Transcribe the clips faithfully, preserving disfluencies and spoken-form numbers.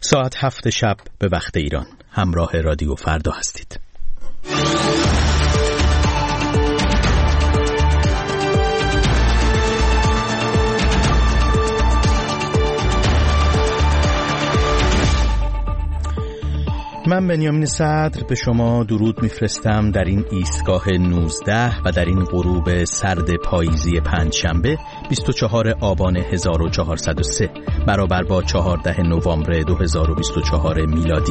ساعت هفت شب به وقت ایران همراه رادیو فردا هستید. من بنیامین صدر به شما درود میفرستم در این ایستگاه نوزده و در این غروب سرد پاییزی پنجشنبه بیست و چهارم آبان هزار و چهارصد و سه برابر با چهاردهم نوامبر دو هزار و بیست و چهار میلادی.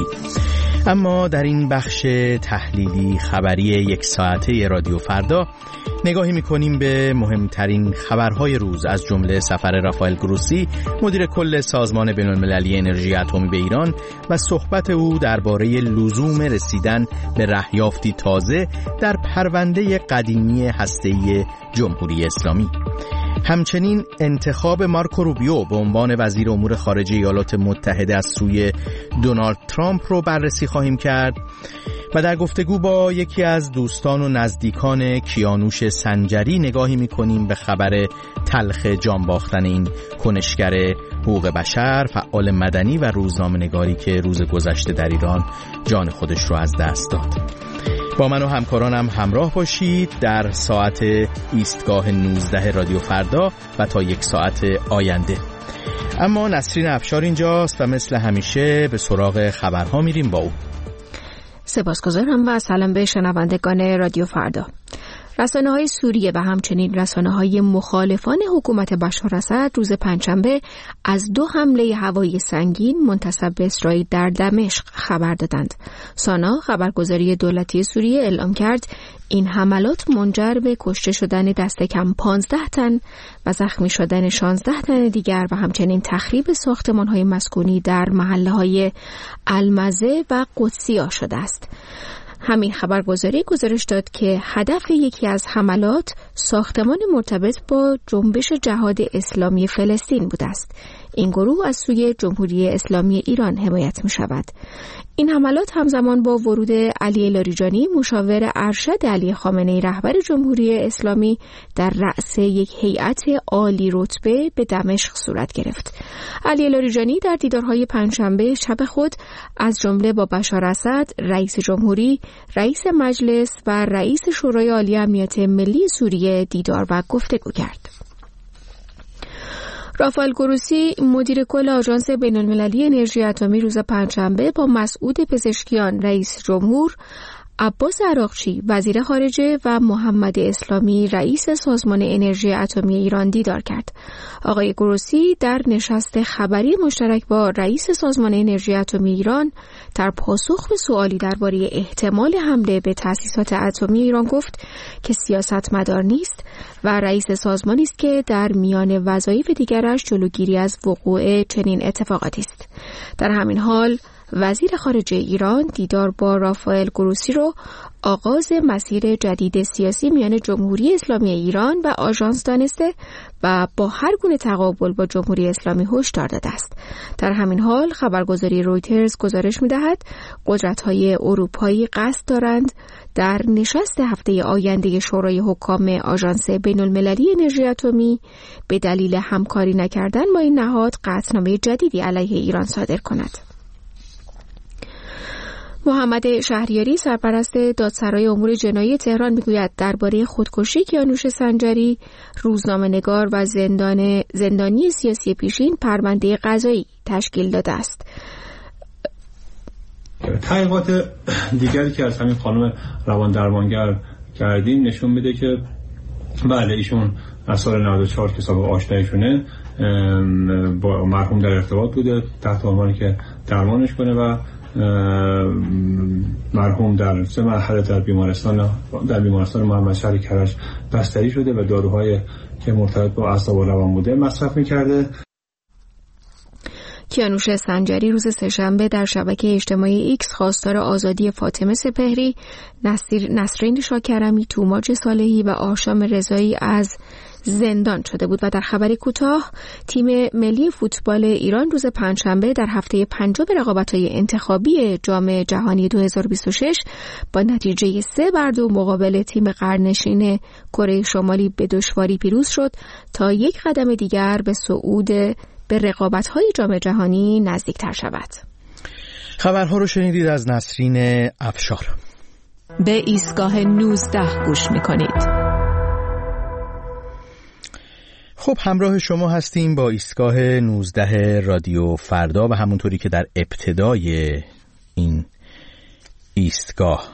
اما در این بخش تحلیلی خبری یک ساعته رادیو فردا نگاهی میکنیم به مهمترین خبرهای روز، از جمله سفر رافائل گروسی مدیر کل سازمان بین‌المللی انرژی اتمی به ایران و صحبت او درباره لزوم رسیدن به رهیافتی تازه در پرونده قدیمی هسته‌ای جمهوری اسلامی. همچنین انتخاب مارکو روبیو به عنوان وزیر امور خارجه ایالات متحده از سوی دونالد ترامپ رو بررسی خواهیم کرد و در گفتگو با یکی از دوستان و نزدیکان کیانوش سنجری نگاهی می‌کنیم به خبر تلخ جان باختن این کنشگر حقوق بشر، فعال مدنی و روزنامه‌نگاری که روز گذشته در ایران جان خودش رو از دست داد. با من و همکارانم همراه باشید در ساعت ایستگاه نوزده رادیو فردا و تا یک ساعت آینده. اما نسرین افشار اینجاست و مثل همیشه به سراغ خبرها میریم با او. سپاسگزارم و سلام به شنوندگان رادیو فردا. رسانه‌های سوریه و همچنین رسانه‌های مخالفان حکومت بشار اسد روز پنجشنبه از دو حمله هوایی سنگین منتسب به اسرائیل در دمشق خبر دادند. سانا خبرگزاری دولتی سوریه اعلام کرد این حملات منجر به کشته شدن دست کم پانزده تن و زخمی شدن شانزده تن دیگر و همچنین تخریب ساختمان‌های مسکونی در محله‌های المزه و قدسیه شده است. همین خبرگزاری گزارش داد که هدف یکی از حملات ساختمان مرتبط با جنبش جهاد اسلامی فلسطین بوده است. این گروه از سوی جمهوری اسلامی ایران حمایت می شود. این حملات همزمان با ورود علی لاریجانی مشاور ارشد علی خامنه‌ای رهبر جمهوری اسلامی در رأس یک هیئت عالی رتبه به دمشق صورت گرفت. علی لاریجانی در دیدارهای پنجشنبه شب خود از جمله با بشار اسد، رئیس جمهوری، رئیس مجلس و رئیس شورای عالی امنیت ملی سوریه دیدار و گفتگو کرد. رافائل گروسی مدیر کل آژانس بین‌المللی انرژی اتمی روز پنجشنبه با مسعود پزشکیان رئیس جمهور، عباس عراقچی وزیر خارجه و محمد اسلامی رئیس سازمان انرژی اتمی ایران دیدار کرد. آقای گروسی در نشست خبری مشترک با رئیس سازمان انرژی اتمی ایران در پاسخ به سوالی درباره احتمال حمله به تأسیسات اتمی ایران گفت که سیاستمدار نیست و رئیس سازمانی است که در میان وظایف دیگرش جلوگیری از وقوع چنین اتفاقاتی است. در همین حال وزیر خارجه ایران دیدار با رافائل گروسی رو آغاز مسیر جدید سیاسی میان جمهوری اسلامی ایران و آژانس دانسته و با هر گونه تقابل با جمهوری اسلامی هشدار داده است. در همین حال خبرگزاری رویترز گزارش می‌دهد قدرت‌های اروپایی قصد دارند در نشست هفته آینده شورای حکام آژانس بین‌المللی انرژی اتمی به دلیل همکاری نکردن با این نهاد قطعنامه جدیدی علیه ایران صادر کند. محمد شهریاری سرپرست دادسرای امور جنایی تهران میگوید درباره خودکشی کیانوش سنجری روزنامه‌نگار و زندان زندانی سیاسی پیشین پرونده قضایی تشکیل داده است. تحقیقات دیگری که از همین خانم روان درمانگر کردیم نشون میده که بله ایشون از سال نود و چهار که سابقه آشناییشونه با مرحوم در ارتباط بوده تحت عنوانی که درمانش کنه و مرحوم در سه مرحله در بیمارستان در بیمارستان محمد شهری کرج بستری شده و داروهای که مرتبط با اعصاب و روان بوده مصرف می‌کرده. کیانوش سنجری روز سه‌شنبه در شبکه اجتماعی ایکس خواستار آزادی فاطمه سپهری، نسرین شاکرمی، توماج صالحی و آشام رضایی از زندان شده بود و در خبری کوتاه تیم ملی فوتبال ایران روز پنجشنبه در هفته پنجم رقابت‌های انتخابی جام جهانی دو هزار و بیست و شش با نتیجه سه بر دو مقابل تیم قرنشین کره شمالی به دشواری پیروز شد تا یک قدم دیگر به صعود به رقابت‌های جام جهانی نزدیک‌تر شود. خبرها رو شنیدید از نسرین افشار. به ایستگاه نوزده گوش میکنید. خب همراه شما هستیم با ایستگاه نوزده رادیو فردا و همونطوری که در ابتدای این ایستگاه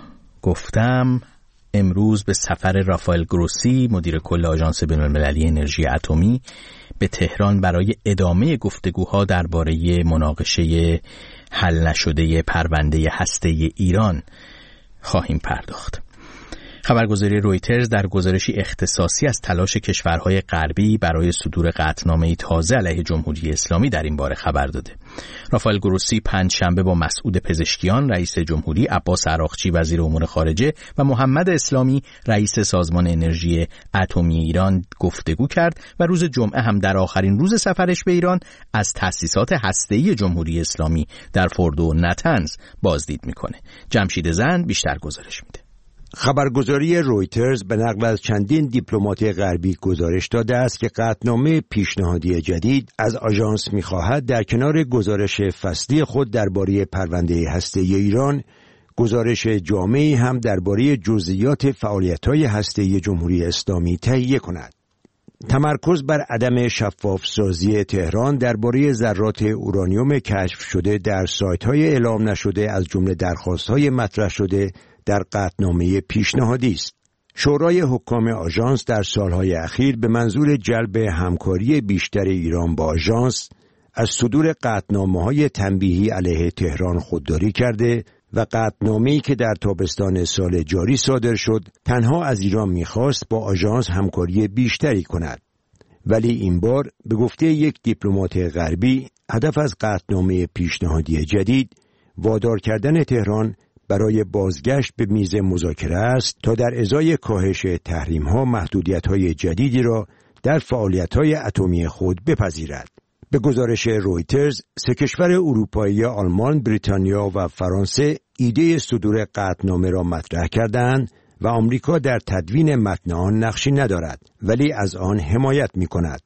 گفتم امروز به سفر رافائل گروسی مدیر کل آژانس بین‌المللی انرژی اتمی به تهران برای ادامه گفتگوها درباره مناقشه حل نشده پرونده هسته‌ای ایران خواهیم پرداخت. خبرگزاری رویترز در گزارشی اختصاصی از تلاش کشورهای غربی برای صدور قطعنامه‌ای تازه علیه جمهوری اسلامی در این باره خبر داده. رافائل گروسی پنجشنبه با مسعود پزشکیان رئیس جمهوری، عباس عراقچی وزیر امور خارجه و محمد اسلامی رئیس سازمان انرژی اتمی ایران گفتگو کرد و روز جمعه هم در آخرین روز سفرش به ایران از تأسیسات هسته‌ای جمهوری اسلامی در فوردو و نتنز بازدید میکنه. جمشید زند بیشتر گزارش میده. خبرگزاری رویترز به نقل از چندین دیپلمات غربی گزارش داده است که قطعنامه پیشنهادی جدید از آژانس می‌خواهد در کنار گزارش فصلی خود درباره پرونده هسته‌ای ایران، گزارش جامعی هم درباره جزئیات فعالیت‌های هسته‌ای جمهوری اسلامی تهیه کند. تمرکز بر عدم شفاف سازی تهران درباره ذرات اورانیوم کشف شده در سایت‌های اعلام نشده از جمله درخواست‌های مطرح شده در قطعنامه پیشنهادی است. شورای حکام آژانس در سالهای اخیر به منظور جلب همکاری بیشتر ایران با آژانس از صدور قطعنامه‌های تنبیهی علیه تهران خودداری کرده و قطعنامه‌ای که در تابستان سال جاری صادر شد تنها از ایران می‌خواست با آژانس همکاری بیشتری کند. ولی این بار به گفته یک دیپلمات غربی هدف از قطعنامه پیشنهادی جدید وادار کردن تهران برای بازگشت به میز مذاکره است تا در ازای کاهش تحریم‌ها محدودیت‌های جدیدی را در فعالیت‌های اتمی خود بپذیرد. به گزارش رویترز، سه کشور اروپایی آلمان، بریتانیا و فرانسه ایده صدور قطعنامه را مطرح کردند و آمریکا در تدوین متن آن نقشی ندارد ولی از آن حمایت می‌کند.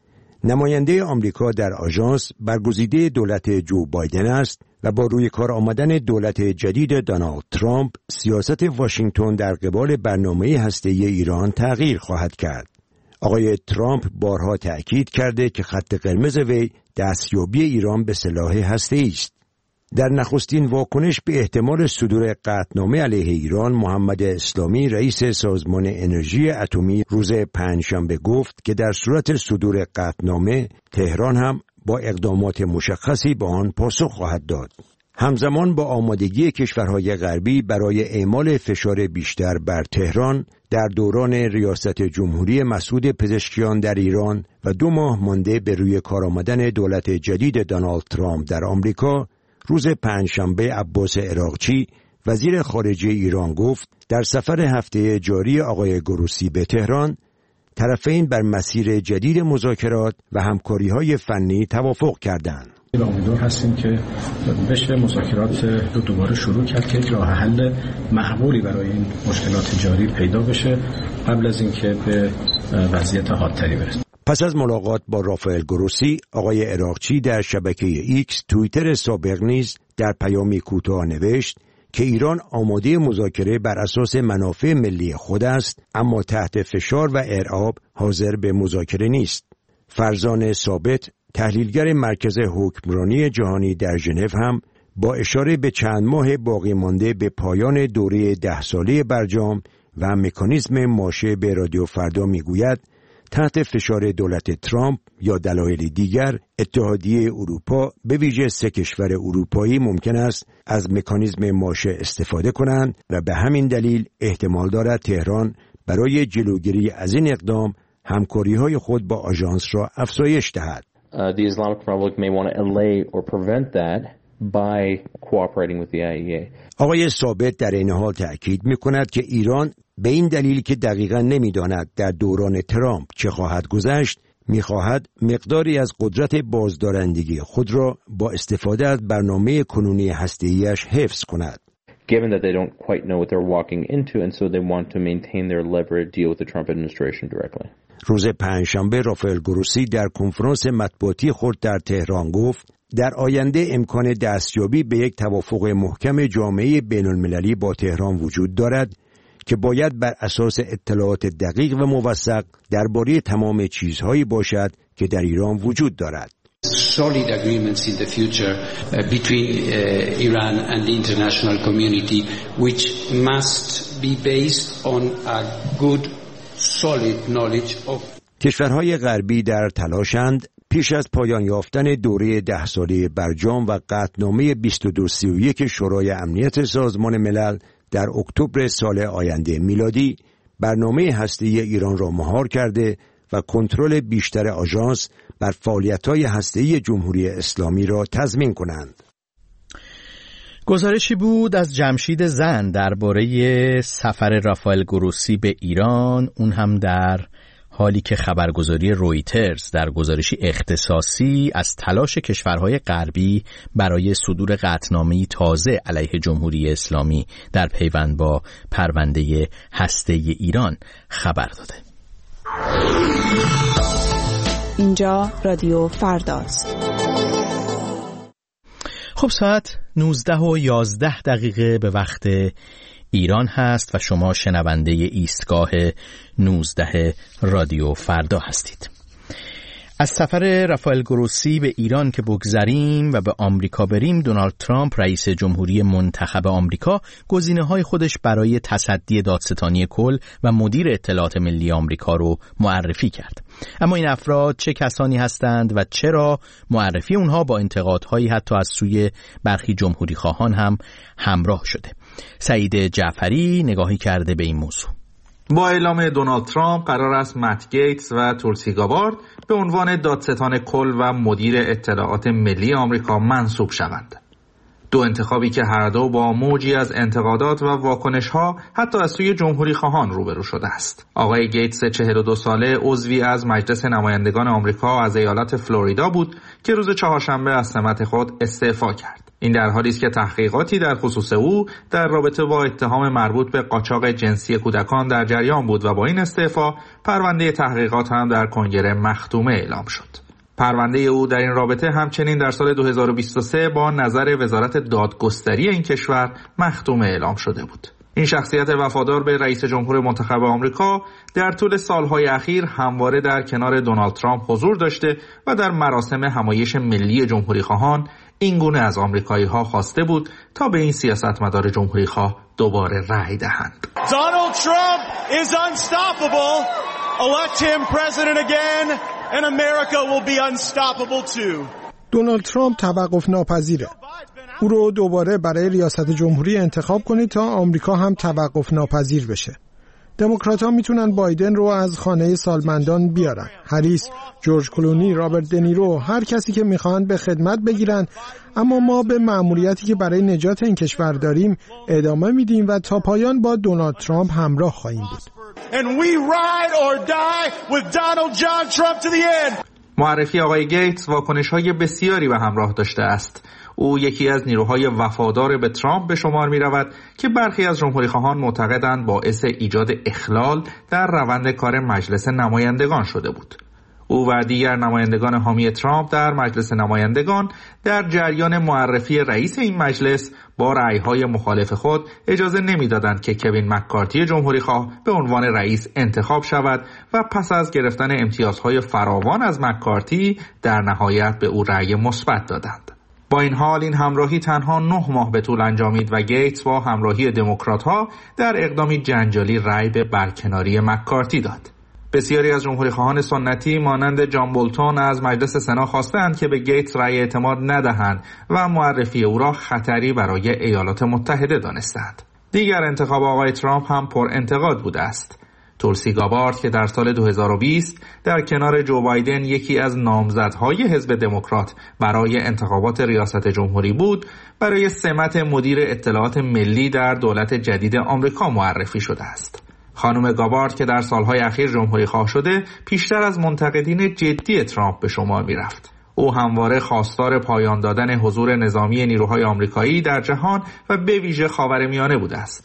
نماینده آمریکا در آژانس برگزیده دولت جو بایدن است و با روی کار آمدن دولت جدید دونالد ترامپ سیاست واشنگتن در قبال برنامه هسته‌ای ایران تغییر خواهد کرد. آقای ترامپ بارها تأکید کرده که خط قرمز وی دستیابی ایران به سلاح هسته‌ای است. در نخستین واکنش به احتمال صدور قطعنامه علیه ایران، محمد اسلامی رئیس سازمان انرژی اتمی روز پنجشنبه گفت که در صورت صدور قطعنامه تهران هم با اقدامات مشخصی به آن پاسخ خواهد داد. همزمان با آمادگی کشورهای غربی برای اعمال فشار بیشتر بر تهران در دوران ریاست جمهوری مسعود پزشکیان در ایران و دو ماه مانده به روی کار آمدن دولت جدید دونالد ترامپ در آمریکا، روز پنجشنبه عباس عراقچی وزیر خارجه ایران گفت در سفر هفته جاری آقای گروسی به تهران طرفین بر مسیر جدید مذاکرات و همکاری‌های فنی توافق کردند. امیدوار هستیم که بشه مذاکرات رو دوباره شروع کرد که یک راه حل معقولی برای این مشکلات جاری پیدا بشه قبل از اینکه به وضعیت حادتری برسیم. پس از ملاقات با رافائل گروسی، آقای عراقچی در شبکه ایکس توییتر سابق نیز در پیامی کوتاه نوشت که ایران آماده مذاکره بر اساس منافع ملی خود است، اما تحت فشار و ارعاب حاضر به مذاکره نیست. فرزان ثابت، تحلیلگر مرکز حکمرانی جهانی در ژنو هم با اشاره به چند ماه باقی مانده به پایان دوره ده ساله برجام و مکانیزم ماشه به رادیو فردا میگوید تحت فشار دولت ترامپ یا دلایل دیگر اتحادیه اروپا به ویژه سه کشور اروپایی ممکن است از مکانیزم ماشه استفاده کنند و به همین دلیل احتمال دارد تهران برای جلوگیری از این اقدام همکاری‌های خود با آژانس را افزایش دهد. Uh, the Islamic Republic may want to allay or prevent that by cooperating with the I A E A. آقای ثابت در این حال تأکید می‌کند که ایران به این دلیل که دقیقاً نمی‌داند در دوران ترامپ چه خواهد گذشت، می‌خواهد مقداری از قدرت بازدارندگی خود را با استفاده از برنامه کنونی هسته‌ایش حفظ کند. Given that they don't quite know what they're walking into and so they want to maintain their leverage deal with the Trump administration directly. روز پنجشنبه رافائل گروسی در کنفرانس مطبوعاتی خود در تهران گفت در آینده امکان دستیابی به یک توافق محکم جامعه بین المللی با تهران وجود دارد که باید بر اساس اطلاعات دقیق و موثق درباره تمام چیزهایی باشد که در ایران وجود دارد. Solid agreements in the future uh, between uh, Iran and the international community, which must be based on a good, solid knowledge of. کشورهای غربی در تلاشند پیش از پایان یافتن دوره ده ساله برجام و قطعنامه بیست و دو سی و یک شورای امنیت سازمان ملل در اکتبر سال آینده میلادی برنامه هسته‌ای ایران را مهار کرده و کنترل بیشتر آژانس بر فعالیت‌های هسته‌ای جمهوری اسلامی را تضمین کنند. گزارشی بود از جمشید زن درباره سفر رافائل گروسی به ایران، اون هم در حالی که خبرگزاری رویترز در گزارشی اختصاصی از تلاش کشورهای غربی برای صدور قطعنامه‌ای تازه علیه جمهوری اسلامی در پیوند با پرونده هسته‌ای ایران خبر داده. اینجا رادیو فرداست. خب ساعت نوزده و یازده دقیقه به وقت ایران هست و شما شنونده ایستگاه نوزده رادیو فردا هستید. از سفر رافائل گروسی به ایران که بگذریم و به آمریکا بریم، دونالد ترامپ رئیس جمهوری منتخب آمریکا گزینه‌های خودش برای تصدی دادستانی کل و مدیر اطلاعات ملی آمریکا رو معرفی کرد. اما این افراد چه کسانی هستند و چرا معرفی اونها با انتقادهایی حتی از سوی برخی جمهوری خواهان هم همراه شده؟ سعید جعفری نگاهی کرده به این موضوع. با اعلام دونالد ترامپ قرار است مت گیتس و تولسی گابارد به عنوان دادستان کل و مدیر اطلاعات ملی آمریکا منصوب شوند. دو انتخابی که هر دو با موجی از انتقادات و واکنش‌ها حتی از سوی جمهوری خواهان روبرو شده است. آقای گیتس چهل و دو ساله عضوی از مجلس نمایندگان آمریکا از ایالت فلوریدا بود که روز چهارشنبه از سمت خود استعفا کرد. این در حالی است که تحقیقاتی در خصوص او در رابطه با اتهام مربوط به قاچاق جنسی کودکان در جریان بود و با این استعفا پرونده تحقیقات هم در کنگره مختومه اعلام شد. پرونده او در این رابطه همچنین در سال دو هزار و بیست و سه با نظر وزارت دادگستری این کشور مختومه اعلام شده بود. این شخصیت وفادار به رئیس جمهور منتخب آمریکا در طول سالهای اخیر همواره در کنار دونالد ترامپ حضور داشته و در مراسم همایش ملی جمهوری خواهان این گونه از آمریکایی ها خواسته بود تا به این سیاستمدار جمهوری خواه دوباره رأی دهند. Donald Trump is unstoppable. Elect him president again and America will be unstoppable too. دونالد ترامپ توقف ناپذیره. او رو دوباره برای ریاست جمهوری انتخاب کنید تا آمریکا هم توقف ناپذیر بشه. دموکرات‌ها میتونن بایدن رو از خانه سالمندان بیارن. هریس، جورج کلونی، رابرت دنیرو، هر کسی که میخوان به خدمت بگیرن، اما ما به مأموریتی که برای نجات این کشور داریم ادامه میدیم و تا پایان با دونالد ترامپ همراه خواهیم بود. معرفی آقای گیتس واکنش‌های بسیاری به همراه داشته است. او یکی از نیروهای وفادار به ترامپ به شمار می رود که برخی از جمهوری خواهان معتقدند باعث ایجاد اخلال در روند کار مجلس نمایندگان شده بود. او و دیگر نمایندگان حامی ترامپ در مجلس نمایندگان در جریان معرفی رئیس این مجلس با رأی‌های مخالف خود اجازه نمی‌دادند که کوین مک‌کارتی جمهوری خواه به عنوان رئیس انتخاب شود و پس از گرفتن امتیازهای فراوان از مک‌کارتی در نهایت به او رأی مثبت دادند. با این حال این همراهی تنها نه ماه به طول انجامید و گیتس با همراهی دموکرات‌ها در اقدامی جنجالی رأی به برکناری مک‌کارتی داد. بسیاری از جمهوری خواهان سنتی مانند جان بولتون از مجلس سنا خواستند که به گیتس رأی اعتماد ندهند و معرفی او را خطری برای ایالات متحده دانستند. دیگر انتخاب آقای ترامپ هم پر انتقاد بوده است. تولسی گابارد که در سال دو هزار و بیست در کنار جو بایدن یکی از نامزدهای حزب دموکرات برای انتخابات ریاست جمهوری بود، برای سمت مدیر اطلاعات ملی در دولت جدید آمریکا معرفی شده است. خانم گابارد که در سالهای اخیر جمهوری خواه شده، پیشتر از منتقدین جدی ترامپ به شمار می رفت. او همواره خواستار پایان دادن حضور نظامی نیروهای آمریکایی در جهان و به ویژه خاورمیانه بوده است.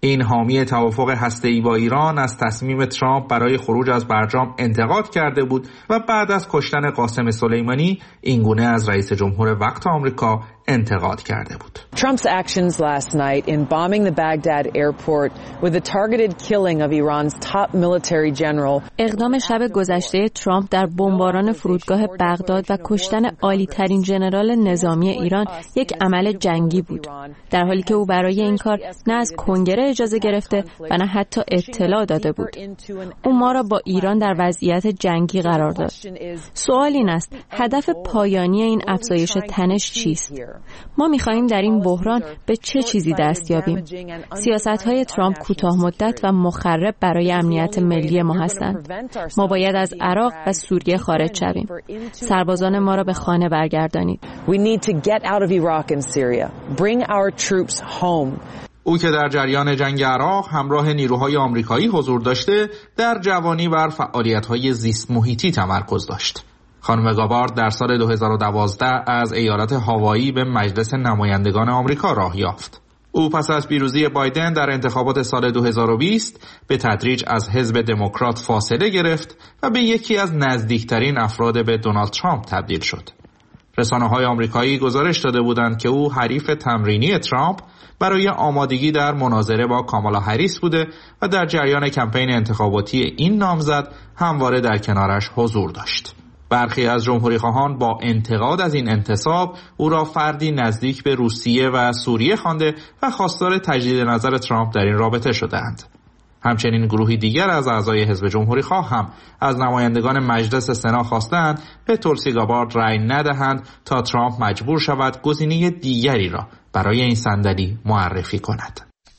این حامی توافق هسته‌ای با ایران از تصمیم ترامپ برای خروج از برجام انتقاد کرده بود و بعد از کشتن قاسم سلیمانی اینگونه از رئیس جمهور وقت آمریکا انتقاد کرده بود. Trump's actions last night in bombing the Baghdad airport with the targeted killing of Iran's top military general. اقدام شب گذشته ترامپ در بمباران فرودگاه بغداد و کشتن عالی ترین ژنرال نظامی ایران یک عمل جنگی بود، در حالی که او برای این کار نه از کنگره اجازه گرفته و نه حتی اطلاع داده بود. او ما را با ایران در وضعیت جنگی قرار داد. سوال این است هدف پایانی این افزایش تنش چیست؟ ما می‌خواهیم در این بحران به چه چیزی دست یابیم؟ سیاست‌های ترامپ کوتاه مدت و مخرب برای امنیت ملی ما هستند. ما باید از عراق و سوریه خارج شویم. سربازان ما را به خانه برگردانید. We need to get out of Iraq and Syria. Bring our troops home. او که در جریان جنگ عراق همراه نیروهای آمریکایی حضور داشته، در جوانی بر فعالیت‌های زیست محیطی تمرکز داشت. خانم گابارد در سال دو هزار و دوازده از ایالت هاوایی به مجلس نمایندگان آمریکا راه یافت. او پس از پیروزی بایدن در انتخابات سال دو هزار و بیست به تدریج از حزب دموکرات فاصله گرفت و به یکی از نزدیکترین افراد به دونالد ترامپ تبدیل شد. رسانه‌های آمریکایی گزارش داده بودند که او حریف تمرینی ترامپ برای آمادگی در مناظره با کامالا هریس بوده و در جریان کمپین انتخاباتی این نامزد همواره در کنارش حضور داشت. برخی از جمهوری‌خواهان با انتقاد از این انتصاب او را فردی نزدیک به روسیه و سوریه خوانده و خواستار تجدید نظر ترامپ در این رابطه شدند. همچنین گروهی دیگر از اعضای حزب جمهوری‌خواه هم از نمایندگان مجلس سنا خواستند به تولسی گابارد رأی ندهند تا ترامپ مجبور شود گزینه دیگری را برای این صندلی معرفی کند.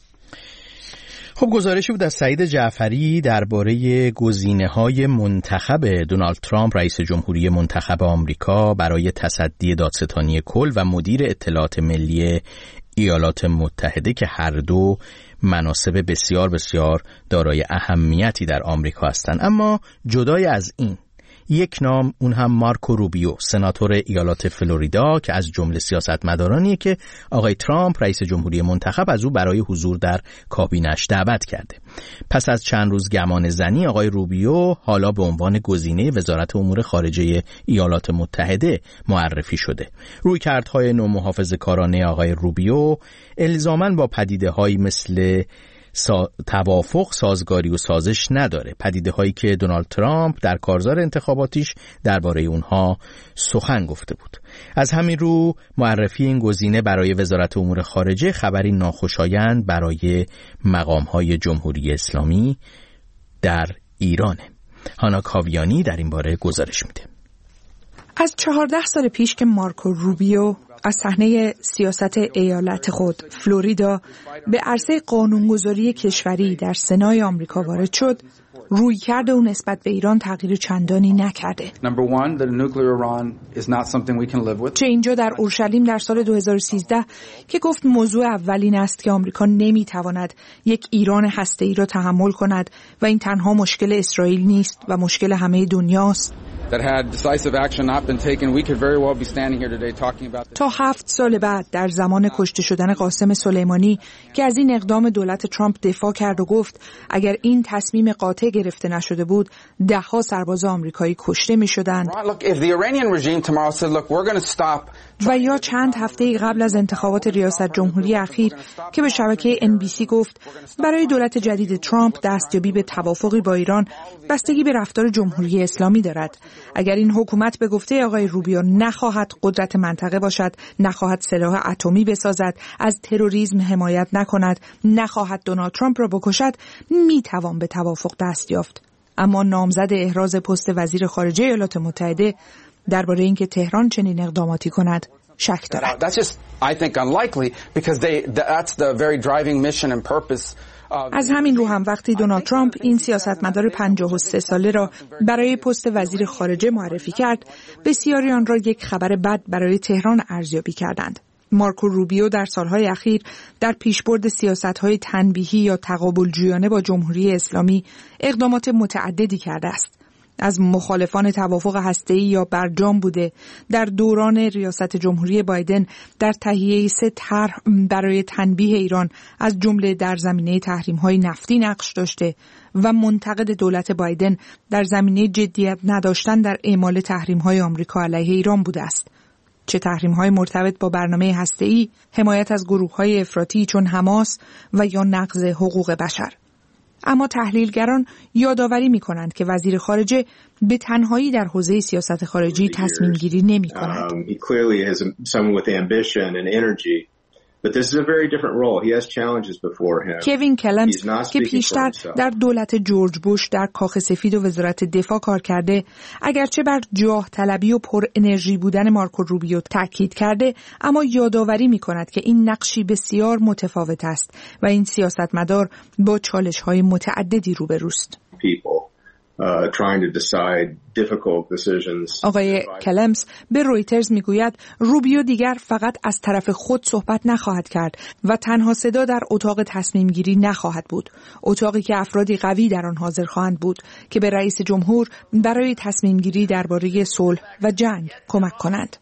خب گزارشی بود از سعید جعفری درباره گزینه‌های منتخب دونالد ترامپ رئیس جمهوری منتخب آمریکا برای تصدی دادستانی کل و مدیر اطلاعات ملی ایالات متحده که هر دو مناصب بسیار بسیار دارای اهمیتی در آمریکا هستند. اما جدای از این یک نام، اون هم مارکو روبیو، سناتور ایالات فلوریدا که از جمله سیاستمدارانیه که آقای ترامپ رئیس جمهوری منتخب از او برای حضور در کابینش دعوت کرده. پس از چند روز گمان زنی آقای روبیو حالا به عنوان گزینه وزارت امور خارجه ایالات متحده معرفی شده. رویکردهای نومحافظه‌کارانه آقای روبیو الزاماً با پدیده‌هایی مثل سا... توافق، سازگاری و سازش نداره، پدیده هایی که دونالد ترامپ در کارزار انتخاباتیش درباره اونها سخن گفته بود. از همین رو معرفی این گزینه برای وزارت امور خارجه خبری ناخوشایند برای مقام های جمهوری اسلامی در ایرانه. هانا کاویانی در این باره گزارش میده. از چهارده سال پیش که مارکو روبیو از صحنه سیاست ایالت خود فلوریدا به عرصه قانونگذاری کشوری در سنای آمریکا وارد شد، رویکرد او نسبت به ایران تغییر چندانی نکرده. چه اینجا در اورشلیم در سال دو هزار و سیزده که گفت موضوع اول این است که آمریکا نمیتواند یک ایران هسته‌ای را تحمل کند و این تنها مشکل اسرائیل نیست و مشکل همه دنیاست. تا هفت سال بعد در زمان کشته شدن قاسم سلیمانی که از این اقدام دولت ترامپ دفاع کرد و گفت اگر این تصمیم قاطع گرفته نشده بود ده‌ها سرباز آمریکایی کشته می‌شدند. و یا چند هفته قبل از انتخابات ریاست جمهوری اخیر که به شبکه ان بی سی گفت برای دولت جدید ترامپ دستیابی به توافقی با ایران بستگی به رفتار جمهوری اسلامی دارد. اگر این حکومت به گفته آقای روبیو نخواهد قدرت منطقه باشد، نخواهد سلاح اتمی بسازد، از تروریسم حمایت نکند، نخواهد دونالد ترامپ را بکشد، میتوان به توافق دست یافت. اما نامزد احراز پست وزیر خارجه ایالات متحده درباره اینکه تهران چنین اقداماتی کند شک دارد. از همین رو هم وقتی دونالد ترامپ این سیاستمدار پنجاه و سه ساله را برای پست وزیر خارجه معرفی کرد، بسیاری آن را یک خبر بد برای تهران ارزیابی کردند. مارکو روبیو در سالهای اخیر در پیشبرد سیاست‌های تنبیهی یا تقابل‌جویانه با جمهوری اسلامی اقدامات متعددی کرده است. از مخالفان توافق هسته‌ای یا برجام بوده. در دوران ریاست جمهوری بایدن در تهیه سه طرح برای تنبیه ایران از جمله در زمینه تحریم‌های نفتی نقش داشته و منتقد دولت بایدن در زمینه جدیت نداشتن در اعمال تحریم‌های آمریکا علیه ایران بوده است. چه تحریم‌های مرتبط با برنامه هسته‌ای، حمایت از گروه‌های افراطی چون حماس و یا نقض حقوق بشر. اما تحلیلگران یادآوری می‌کنند که وزیر خارجه به تنهایی در حوزه سیاست خارجی تصمیم گیری نمی‌کند. کوین کلمز که پیشتر در دولت جورج بوش در کاخ سفید و وزارت دفاع کار کرده، اگرچه بر جاه طلبی و پر انرژی بودن مارکو روبیو تاکید کرده، اما یادآوری می‌کند که این نقشی بسیار متفاوت است و این سیاستمدار با چالش‌های متعددی روبروست. Uh, trying to decide difficult decisions. آقای کلمز به رویترز میگوید روبیو دیگر فقط از طرف خود صحبت نخواهد کرد و تنها صدا در اتاق تصمیم گیری نخواهد بود، اتاقی که افرادی قوی در آن حاضر خواهند بود که به رئیس جمهور برای تصمیم گیری درباره صلح و جنگ کمک کنند.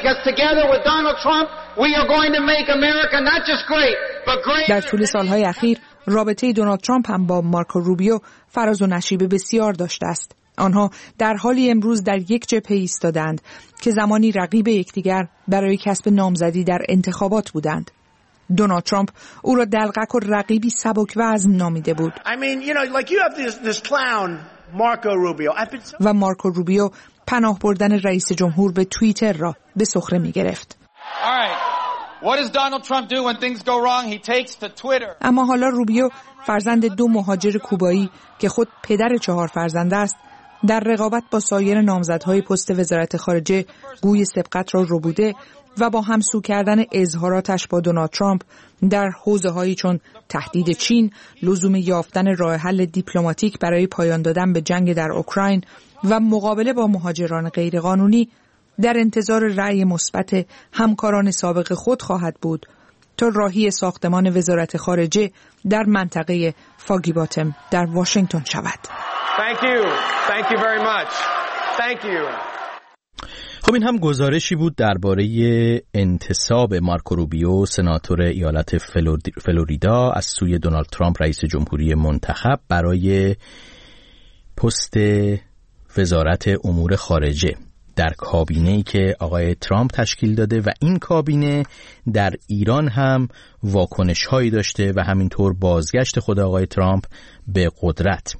در طول سالهای اخیر رابطه دونالد ترامپ هم با مارکو روبیو فراز و نشیب بسیار داشته است. آنها در حالی امروز در یک جبهه ایستادند که زمانی رقیب یکدیگر برای کسب نامزدی در انتخابات بودند. دونالد ترامپ او را دلقک و رقیبی سبک وزن نامیده بود. I mean, you know, like you have this, this clown, Marco Rubio. و مارکو روبیو پناه بردن رئیس جمهور به توییتر را به سخره می گرفت. What does Donald Trump do when things go wrong? He takes to Twitter. اما حالا روبیو فرزند دو مهاجر کوبایی که خود پدر چهار فرزند است، در رقابت با سایر نامزدهای پست وزارت خارجه گوی سبقت را ربوده و با همسو کردن اظهاراتش با دونالد ترامپ در حوزه‌هایی چون تهدید چین، لزوم یافتن راه حل دیپلماتیک برای پایان دادن به جنگ در اوکراین و مقابله با مهاجران غیرقانونی در انتظار رأی مثبت همکاران سابق خود خواهد بود تا راهی ساختمان وزارت خارجه در منطقه فاگی باتم در واشنگتن شود. Thank you. Thank you very much. Thank you. خب این هم گزارشی بود درباره انتصاب مارکو روبیو سناتور ایالت فلوریدا از سوی دونالد ترامپ رئیس جمهوری منتخب برای پست وزارت امور خارجه در کابینه‌ای که آقای ترامپ تشکیل داده و این کابینه در ایران هم واکنش‌هایی داشته و همینطور بازگشت خود آقای ترامپ به قدرت.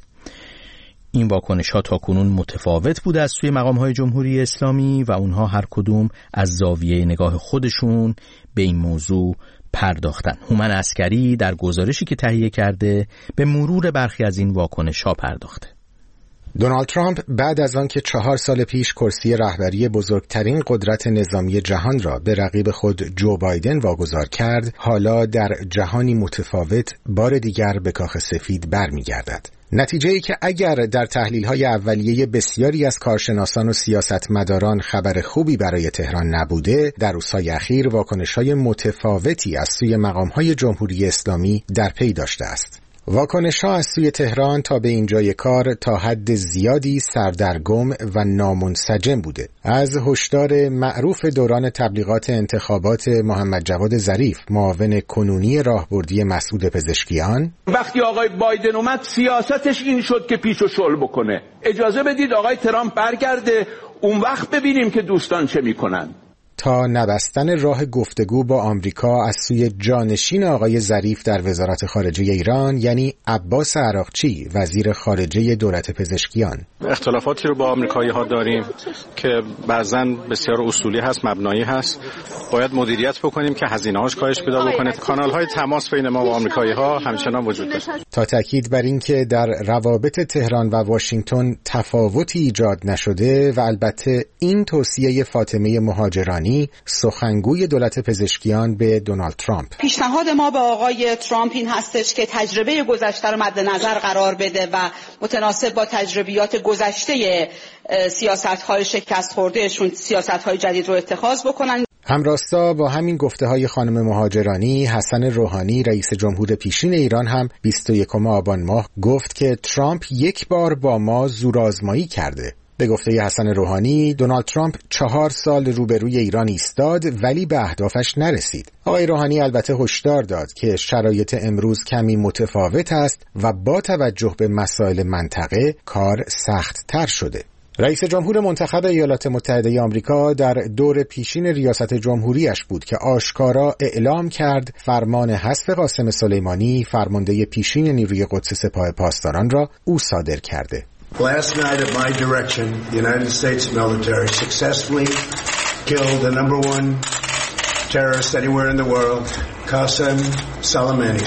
این واکنش‌ها تاکنون متفاوت بوده از سوی مقام‌های جمهوری اسلامی و اونها هر کدوم از زاویه نگاه خودشون به این موضوع پرداختن. هومن عسکری در گزارشی که تهیه کرده به مرور برخی از این واکنش‌ها پرداخته. دونالد ترامپ بعد از آن که چهار سال پیش کرسی رهبری بزرگترین قدرت نظامی جهان را به رقیب خود جو بایدن واگذار کرد، حالا در جهانی متفاوت بار دیگر به کاخ سفید برمیگردد. نتیجه‌ای که اگر در تحلیل‌های اولیه بسیاری از کارشناسان و سیاستمداران خبر خوبی برای تهران نبوده، در روزهای اخیر واکنش‌های متفاوتی از سوی مقام‌های جمهوری اسلامی در پی داشته است. واکنش‌ها از سوی تهران تا به اینجای کار تا حد زیادی سردرگم و نامنسجم بوده. از هشدار معروف دوران تبلیغات انتخابات محمد جواد ظریف، معاون کنونی راهبردی مسعود پزشکیان، وقتی آقای بایدن اومد سیاستش این شد که پیچ و شل بکنه. اجازه بدید آقای ترامپ برگرده، اون وقت ببینیم که دوستان چه میکنن. تا نبستن راه گفتگو با آمریکا از سوی جانشین آقای ظریف در وزارت خارجه ایران، یعنی عباس عراقچی، وزیر خارجه دولت پزشکیان. اختلافاتی رو با آمریکایی‌ها داریم که بعضاً بسیار اصولی هست، مبنایی هست. باید مدیریت بکنیم که هزینه‌هاش کاهش پیدا بکنه. کانال‌های تماس بین ما و آمریکایی‌ها همچنان وجود داره. تا تاکید بر این که در روابط تهران و واشنگتن تفاوتی ایجاد نشده و البته این توصیه فاطمه مهاجرانی سخنگوی دولت پزشکیان به دونالد ترامپ، پیشنهاد ما به آقای ترامپ این هستش که تجربه گذشته رو مد نظر قرار بده و متناسب با تجربیات گذشته سیاست‌های شکست خوردهشون سیاست‌های جدید رو اتخاذ بکنن. همراستا با همین گفته های خانم مهاجرانی، حسن روحانی رئیس جمهور پیشین ایران هم بیست و یکم آبان ماه گفت که ترامپ یک بار با ما زورآزمایی کرده. به گفته حسن روحانی، دونالد ترامپ چهار سال روبروی ایران ایستاد ولی به اهدافش نرسید. آقای روحانی البته هشدار داد که شرایط امروز کمی متفاوت است و با توجه به مسائل منطقه کار سخت تر شده. رئیس جمهور منتخب ایالات متحده آمریکا در دور پیشین ریاست جمهوریش بود که آشکارا اعلام کرد فرمان حذف قاسم سلیمانی، فرمانده پیشین نیروی قدس سپاه پاسداران را او صادر کرده. Last night at my direction, the United States military successfully killed the number one terrorist anywhere in the world, Qasem Soleimani.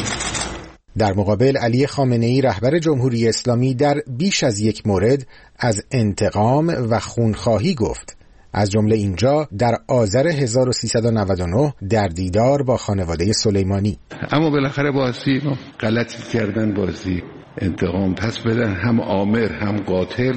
در مقابل علی خامنه‌ای رهبر جمهوری اسلامی در بیش از یک مورد از انتقام و خونخواهی گفت. از جمله اینجا در آذر هزار و سیصد و نود و نه در دیدار با خانواده سلیمانی. اما بالاخره بازی غلطی کردن، بازی انتقام پس بدن، هم آمر هم قاتل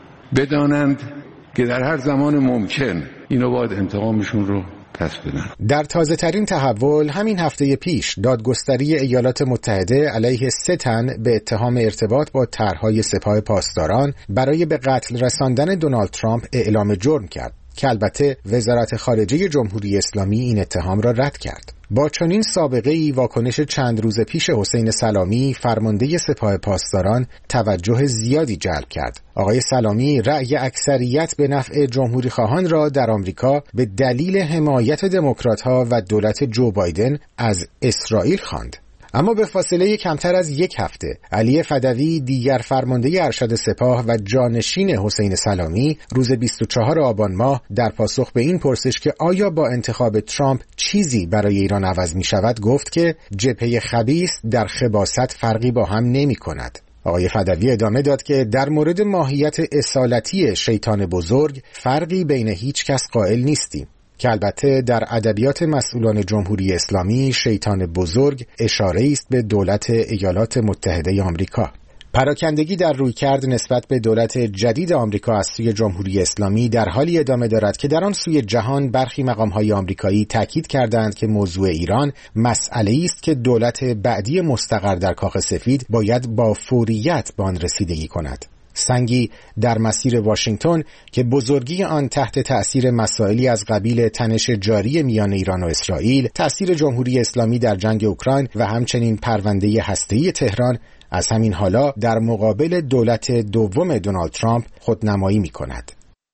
بدانند که در هر زمان ممکن اینو باید انتقامشون رو پس بدن. در تازه ترین تحول همین هفته پیش دادگستری ایالات متحده علیه سه تن به اتهام ارتباط با طرحهای سپاه پاسداران برای به قتل رساندن دونالد ترامپ اعلام جرم کرد که البته وزارت خارجه جمهوری اسلامی این اتهام را رد کرد. با چنین سابقه‌ای واکنش چند روز پیش حسین سلامی فرمانده سپاه پاسداران توجه زیادی جلب کرد. آقای سلامی رأی اکثریت به نفع جمهوری خواهان را در آمریکا به دلیل حمایت دموکرات‌ها و دولت جو بایدن از اسرائیل خواند. اما به فاصله کمتر از یک هفته علی فدوی دیگر فرمانده ارشد سپاه و جانشین حسین سلامی روز بیست و چهارم آبان ماه در پاسخ به این پرسش که آیا با انتخاب ترامپ چیزی برای ایران عوض می شود گفت که جبهه خبیث در خباثت فرقی با هم نمی کند. آقای فدوی ادامه داد که در مورد ماهیت اصالتی شیطان بزرگ فرقی بین هیچ کس قائل نیستیم، که البته در ادبیات مسئولان جمهوری اسلامی شیطان بزرگ اشاره است به دولت ایالات متحده آمریکا. پراکندگی در رویکرد نسبت به دولت جدید آمریکا از سوی جمهوری اسلامی در حالی ادامه دارد که در آن سوی جهان برخی مقام‌های آمریکایی تاکید کردند که موضوع ایران مسئله‌ای است که دولت بعدی مستقر در کاخ سفید باید با فوریت به آن رسیدگی کند. سنگی در مسیر واشنگتن که بزرگی آن تحت تأثیر مسائلی از قبیل تنش جاری میان ایران و اسرائیل، تأثیر جمهوری اسلامی در جنگ اوکراین و همچنین پرونده هسته‌ای تهران از همین حالا در مقابل دولت دوم دونالد ترامپ خودنمایی می‌کند.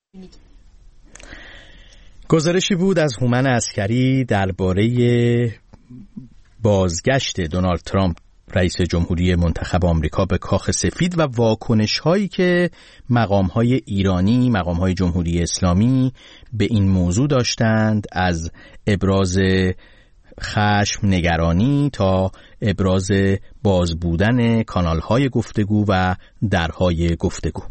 گزارشی بود از هومن عسکری درباره بازگشت دونالد ترامپ رئیس جمهوری منتخب آمریکا به کاخ سفید و واکنش هایی که مقام های ایرانی، مقام های جمهوری اسلامی به این موضوع داشتند، از ابراز خشم، نگرانی تا ابراز باز بودن کانال های گفتگو و درهای گفتگو.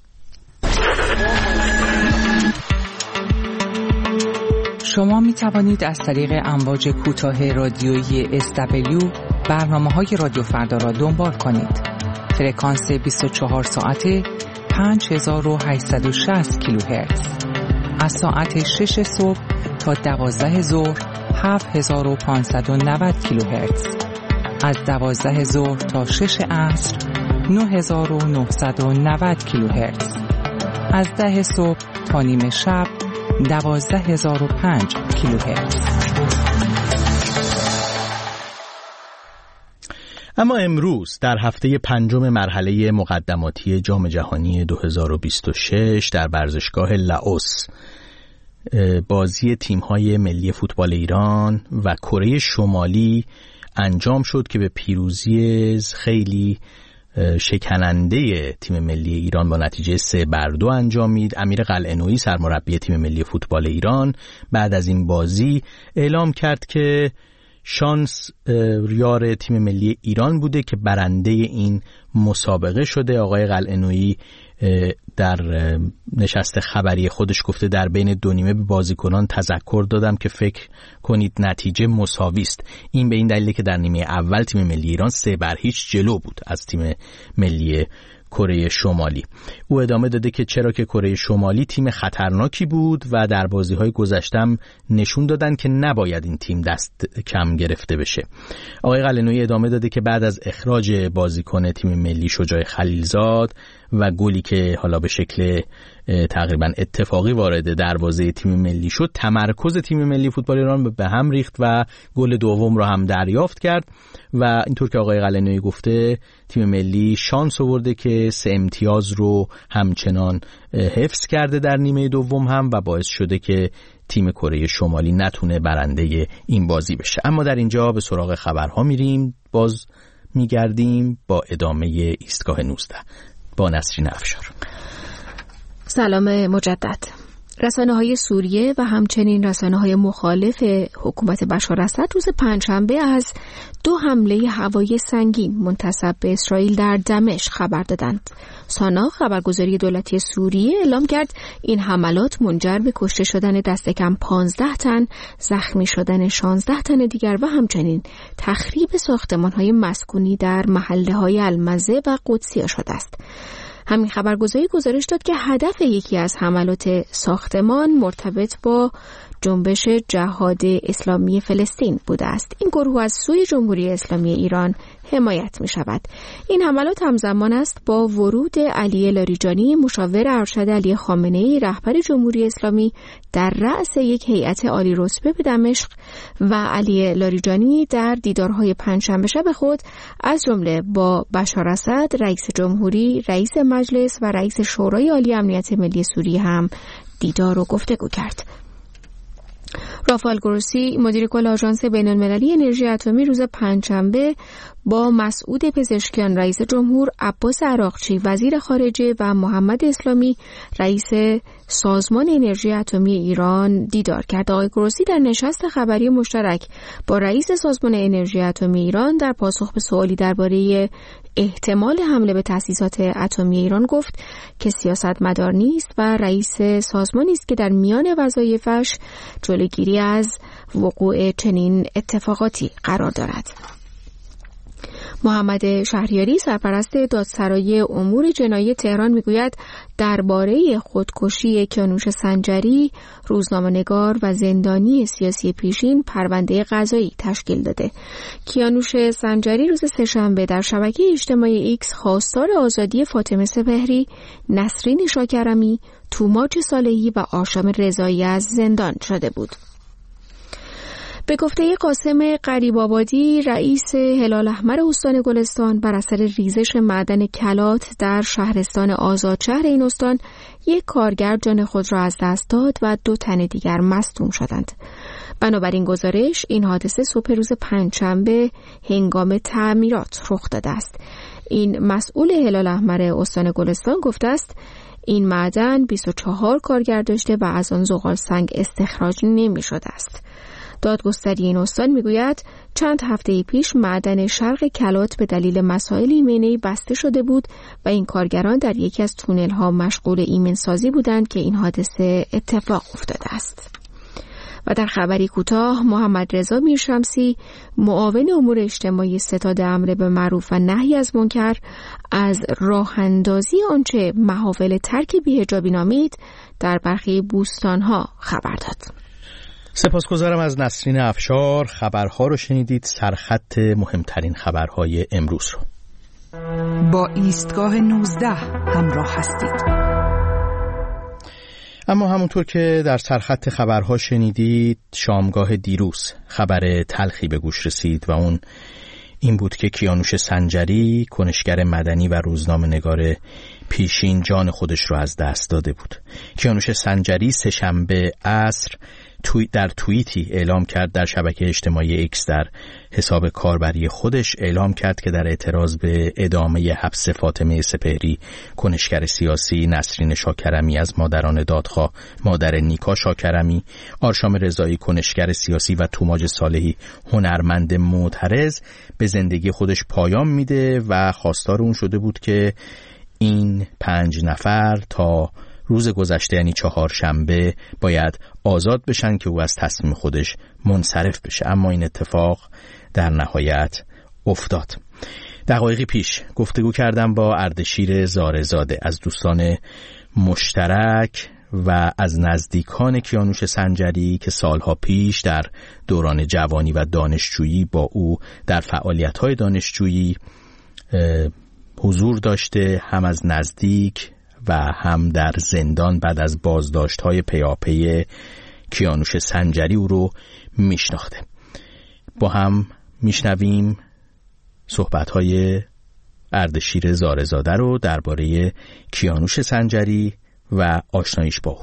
شما می توانید از طریق امواج کوتاه رادیویی اس دبلیو برنامه‌های رادیو فردا را دنبال کنید. فرکانس بیست و چهار ساعته پنج هزار و هشتصد و شصت کیلوهرتز. از ساعت شش صبح تا دوازده ظهر هفت هزار و پانصد و نود کیلوهرتز. از دوازده ظهر تا شش عصر نه هزار و نهصد و نود کیلوهرتز. از ده صبح تا نیم شب دوازده هزار و پنج کیلوهرتز. اما امروز در هفته پنجم مرحله مقدماتی جام جهانی دو هزار و بیست و شش در ورزشگاه لائوس بازی تیم‌های ملی فوتبال ایران و کره شمالی انجام شد که به پیروزی خیلی شکننده تیم ملی ایران با نتیجه سه بر دو انجامید. امیر قلعه‌نویی سرمربی تیم ملی فوتبال ایران بعد از این بازی اعلام کرد که شانس یار تیم ملی ایران بوده که برنده این مسابقه شده. آقای قلعه‌نویی در نشست خبری خودش گفته در بین دو نیمه به بازیکنان تذکر دادم که فکر کنید نتیجه مساوی است. این به این دلیل که در نیمه اول تیم ملی ایران سه بر هیچ جلو بود از تیم ملی کره شمالی. او ادامه داده که چرا که کره شمالی تیم خطرناکی بود و در بازی‌های گذشته‌ام نشون دادن که نباید این تیم دست کم گرفته بشه. آقای قلعه‌نویی ادامه داده که بعد از اخراج بازیکن تیم ملی شجاع خلیلزاد و گلی که حالا به شکل تقریبا اتفاقی وارد دروازه تیم ملی شد، تمرکز تیم ملی فوتبال ایران به هم ریخت و گل دوم را هم دریافت کرد و اینطور که آقای قلعه‌نویی گفته تیم ملی شانس آورده که سه امتیاز رو همچنان حفظ کرده در نیمه دوم هم و باعث شده که تیم کره شمالی نتونه برنده این بازی بشه. اما در اینجا به سراغ خبرها میریم، باز میگردیم با ادامه ایستگاه نوزده با نسرین افشار. سلام مجدد. رسانه‌های سوریه و همچنین رسانه‌های مخالف حکومت بشار اسد روز پنجشنبه از دو حمله هوایی سنگین منتسب به اسرائیل در دمشق خبر دادند. سانا خبرگزاری دولتی سوریه اعلام کرد این حملات منجر به کشته شدن دست کم پانزده تن، زخمی شدن شانزده تن دیگر و همچنین تخریب ساختمان‌های مسکونی در محله‌های المزه و قدسیه شده است. همین خبرگزاری گزارش داد که هدف یکی از حملات ساختمان مرتبط با جنبش جهاد اسلامی فلسطین بوده است. این گروه از سوی جمهوری اسلامی ایران حمایت می شود. این حملات همزمان است با ورود علی لاریجانی مشاور ارشد علی خامنه‌ای رهبر جمهوری اسلامی در رأس یک هیئت عالی رتبه به دمشق و علی لاریجانی در دیدارهای پنجشنبه شب خود از جمله با بشار اسد رئیس جمهوری، رئیس مجلس و رئیس شورای عالی امنیت ملی سوریه هم دیدار و گفتگو کرد. رافائل گروسی مدیر کل آژانس بین‌المللی انرژی اتمی روز پنجشنبه با مسعود پزشکیان رئیس جمهور، عباس عراقچی وزیر خارجه و محمد اسلامی رئیس سازمان انرژی اتمی ایران دیدار کرد. آقای گروسی در نشست خبری مشترک با رئیس سازمان انرژی اتمی ایران در پاسخ به سوالی درباره احتمال حمله به تأسیسات اتمی ایران گفت که سیاستمدار نیست و رئیس سازمانی است که در میان وظایفش جلوگیری از وقوع چنین اتفاقاتی قرار دارد. محمد شهریاری سرپرست دادسرای امور جنایی تهران میگوید درباره خودکشی کیانوش سنجری روزنامه‌نگار و زندانی سیاسی پیشین پرونده قضایی تشکیل داده. کیانوش سنجری روز سه‌شنبه در شبکه اجتماعی ایکس خواستار آزادی فاطمه سپهری، نسرین شاکرمی، توماج صالحی و آشام رضایی از زندان شده بود. به گفته قاسم قریب‌آبادی رئیس هلال احمر استان گلستان، بر اثر ریزش معدن کلات در شهرستان آزادشهر این استان یک کارگر جان خود را از دست داد و دو تن دیگر مصدوم شدند. بنابراین گزارش این حادثه صبح روز پنجشنبه هنگام تعمیرات رخ داده است. این مسئول هلال احمر استان گلستان گفته است این معدن بیست و چهار کارگر داشته و از آن زغال سنگ استخراج نمی شده است. دادگستری این استان میگوید چند هفته پیش معدن شرق کلات به دلیل مسائل ایمنی بسته شده بود و این کارگران در یکی از تونل ها مشغول ایمن سازی بودند که این حادثه اتفاق افتاده است. و در خبری کوتاه محمد رضا میرشمسی معاون امور اجتماعی ستاد امر به معروف و نهی از منکر از راه اندازی آنچه محاول ترک بی‌حجابی نامید در برخی بوستان‌ها خبر داد. سپاسگزارم از نسرین افشار. خبرها رو شنیدید، سرخط مهمترین خبرهای امروز رو. با ایستگاه نوزده همراه هستید. اما همونطور که در سرخط خبرها شنیدید، شامگاه دیروز خبر تلخی به گوش رسید و اون این بود که کیانوش سنجری، کنشگر مدنی و روزنامه‌نگار پیشین، جان خودش رو از دست داده بود. کیانوش سنجری سه‌شنبه عصر توی در توییتی اعلام کرد، در شبکه اجتماعی ایکس در حساب کاربری خودش اعلام کرد که در اعتراض به ادامه حبس فاطمه سپهری، کنشگر سیاسی، نسرین شاکرمی از مادران دادخواه، مادر نیکا شاکرمی، آرشام رضایی کنشگر سیاسی و توماج صالحی هنرمند معترض به زندگی خودش پایان میده و خواستار اون شده بود که این پنج نفر تا روز گذشته یعنی چهارشنبه باید آزاد بشن که او از تصمیم خودش منصرف بشه. اما این اتفاق در نهایت افتاد. دقایقی پیش گفتگو کردم با اردشیر زارزاده از دوستان مشترک و از نزدیکان کیانوش سنجری که سالها پیش در دوران جوانی و دانشجویی با او در فعالیت‌های دانشجویی حضور داشته، هم از نزدیک و هم در زندان بعد از بازداشت‌های پیاپی کیانوش سنجری او رو میشناخته. با هم میشنویم صحبت‌های اردشیر زارزاده رو درباره کیانوش سنجری و آشناییش با او.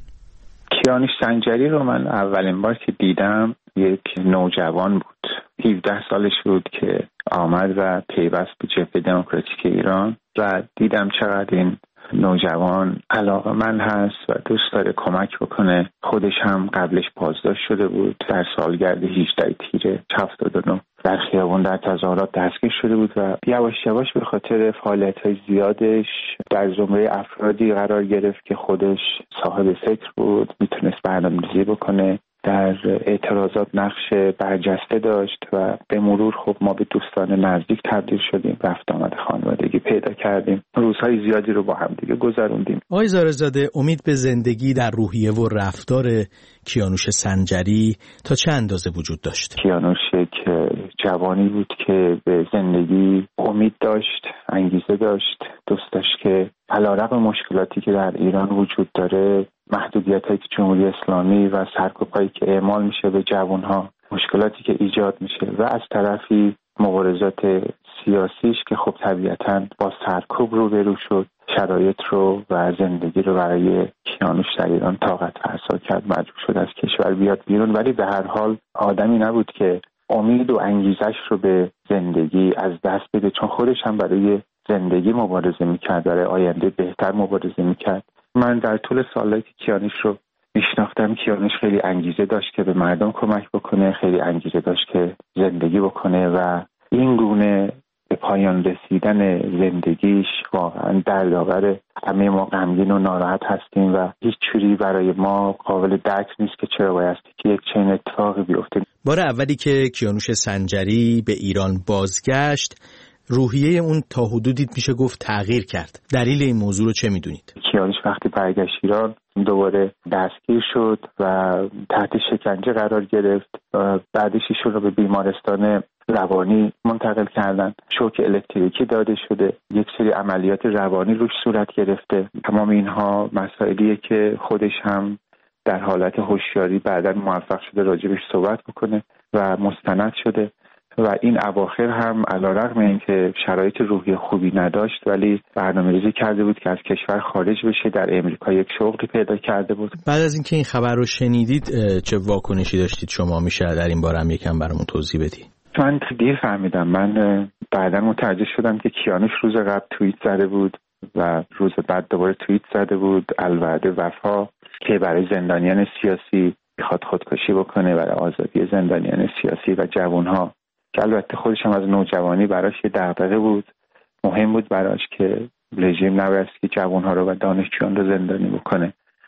کیانوش سنجری رو من اولین بار که دیدم یک نوجوان بود، هفده سالش بود که آمد و پیوست به جبهه دموکراتیک ایران و دیدم چقدر این نوجوان علاقه‌مند هست و دوست داره کمک بکنه. خودش هم قبلش بازداشت شده بود، در سالگرد هجده تیر هفتاد و نه در خیابون در تظاهرات دستگیر شده بود و یواش یواش به خاطر فعالیت‌های زیادش در زمره افرادی قرار گرفت که خودش صاحب فکر بود، میتونست برنامه‌ریزی بکنه، در اعتراضات نقش برجسته داشت و به مرور خب ما به دوستان نزدیک تبدیل شدیم، رفت آمد خانوادگی پیدا کردیم، روزهای زیادی رو با هم دیگه گذروندیم. آقای زارزاده، امید به زندگی در روحیه و رفتار کیانوش سنجری تا چه اندازه وجود داشت؟ کیانوش یک جوانی بود که به زندگی امید داشت، انگیزه داشت، دوست داشت که علیرغم مشکلاتی که در ایران وجود داره، محدودیت‌هایی که جمهوری اسلامی و سرکوب‌هایی که اعمال میشه به جوان‌ها، مشکلاتی که ایجاد میشه و از طرفی مبارزات سیاسیش که خب طبیعتاً با سرکوب روبرو شد، شرایط رو و زندگی رو برای کیانوش در ایران طاقت فرسا کرد، مجبور شد از کشور بیاد بیرون. ولی به هر حال آدمی نبود که امید و انگیزش رو به زندگی از دست بده، چون خودش هم برای زندگی مبارزه میکرد، برای آینده بهتر مبارزه میکرد. من در طول سالایی که کیانوش رو میشناختم، کیانوش خیلی انگیزه داشت که به مردم کمک بکنه، خیلی انگیزه داشت که زندگی بکنه و این گونه به پایان رسیدن زندگیش واقعا دردآور. همه ما غمگین و ناراحت هستیم و هیچ چیزی برای ما قابل درک نیست که چرا بایستی که یک چنین اتفاقی بیفته. بار اولی که کیانوش سنجری به ایران بازگشت، روحیه اون تا حدودی میشه گفت تغییر کرد. دلیل این موضوع رو چه میدونید؟ کیانوش وقتی برگشت ایران دوباره دستگیر شد و تحت شکنجه قرار گرفت. بعدش ایشون رو به بیمارستان روانی منتقل کردن، شوک الکتریکی داده شده، یک سری عملیات روانی روش صورت گرفته. تمام اینها مسائلیه که خودش هم در حالت هوشیاری بعداً موفق شده راجبش صحبت بکنه و مستند شده. و این اواخر هم علیرغم اینکه شرایط روحی خوبی نداشت ولی برنامه‌ریزی کرده بود که از کشور خارج بشه، در امریکا یک شغلی پیدا کرده بود. بعد از اینکه این خبر رو شنیدید چه واکنشی داشتید شما؟ میشه در این باره هم یکم برامون توضیح بدی؟ من دیر فهمیدم. من بعدا متوجه شدم که کیانوش روز قبل توییت زده بود و روز بعد دوباره توییت زده بود الوعد وفا که برای زندانیان سیاسی میخواد خودکشی بکنه، برای آزادی زندانیان سیاسی و جوانها، که البته خودش هم از نوجوانی براش یه دغدغه بود. مهم بود براش که رژیم نباید که جوانها رو و دانشجویان رو زندانی بکنه.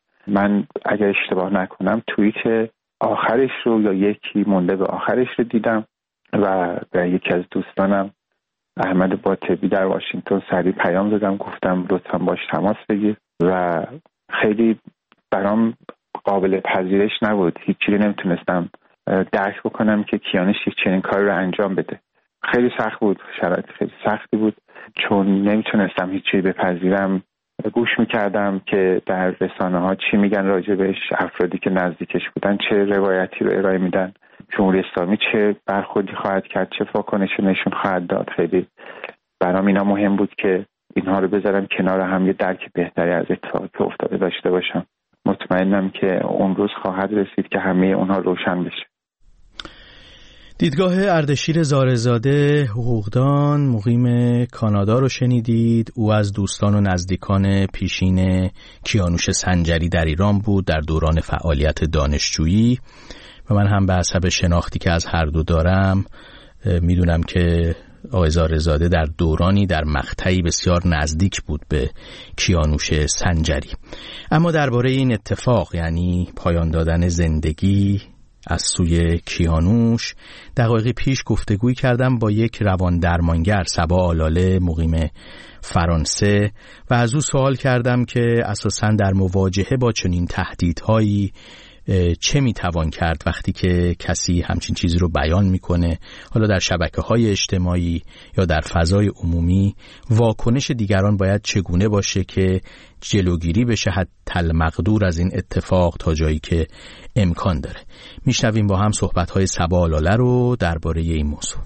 من اگر اشتباه نکنم توییت آخرش رو یا یکی مونده به آخرش رو دیدم و به یکی از دوستانم احمد باطبی در واشنگتن سریع پیام دادم، گفتم لطفاً باش تماس بگیر و خیلی برام قابل پذیرش نبود. هیچ چیزی نمیتونستم درک بکنم که کیانوش چنین کاری رو انجام بده. خیلی سخت بود، شرایط خیلی سختی بود، چون نمیتونستم هیچ چیزی بپذیرم. گوش میکردم که در رسانه ها چی میگن راجبش، افرادی که نزدیکش بودن چه روایتی رو ارائه میدن، جمهوری اسلامی چه برخوردی خواهد کرد، چه واکنشی نشون خواهد داد. خیلی برام اینا مهم بود که اینها رو بذارم کنار هم، یه درک بهتری از اتفاقی که افتاده داشته باشم. مطمئنم که اون روز خواهد رسید که همه اونها روشن بشه. دیدگاه اردشیر زارزاده، حقوقدان مقیم کانادا رو شنیدید. او از دوستان و نزدیکان پیشین کیانوش سنجری در ایران بود در دوران فعالیت دانشجویی و من هم به حسب شناختی که از هر دو دارم میدونم که آقای زارزاده در دورانی در مقطعی بسیار نزدیک بود به کیانوش سنجری. اما درباره این اتفاق، یعنی پایان دادن زندگی از سوی کیانوش. دقایقی پیش گفتگوی کردم با یک روان درمانگر صبا آلاله مقیم فرانسه و از او سوال کردم که اساساً در مواجهه با چنین تهدیدهایی چه میتوان کرد وقتی که کسی همچین چیزی رو بیان میکنه، حالا در شبکه‌های اجتماعی یا در فضای عمومی. واکنش دیگران باید چگونه باشه که جلوگیری بشه حتی المقدور از این اتفاق تا جایی که امکان داره. میشنویم با هم صحبت‌های صبا آلاله رو درباره این موضوع.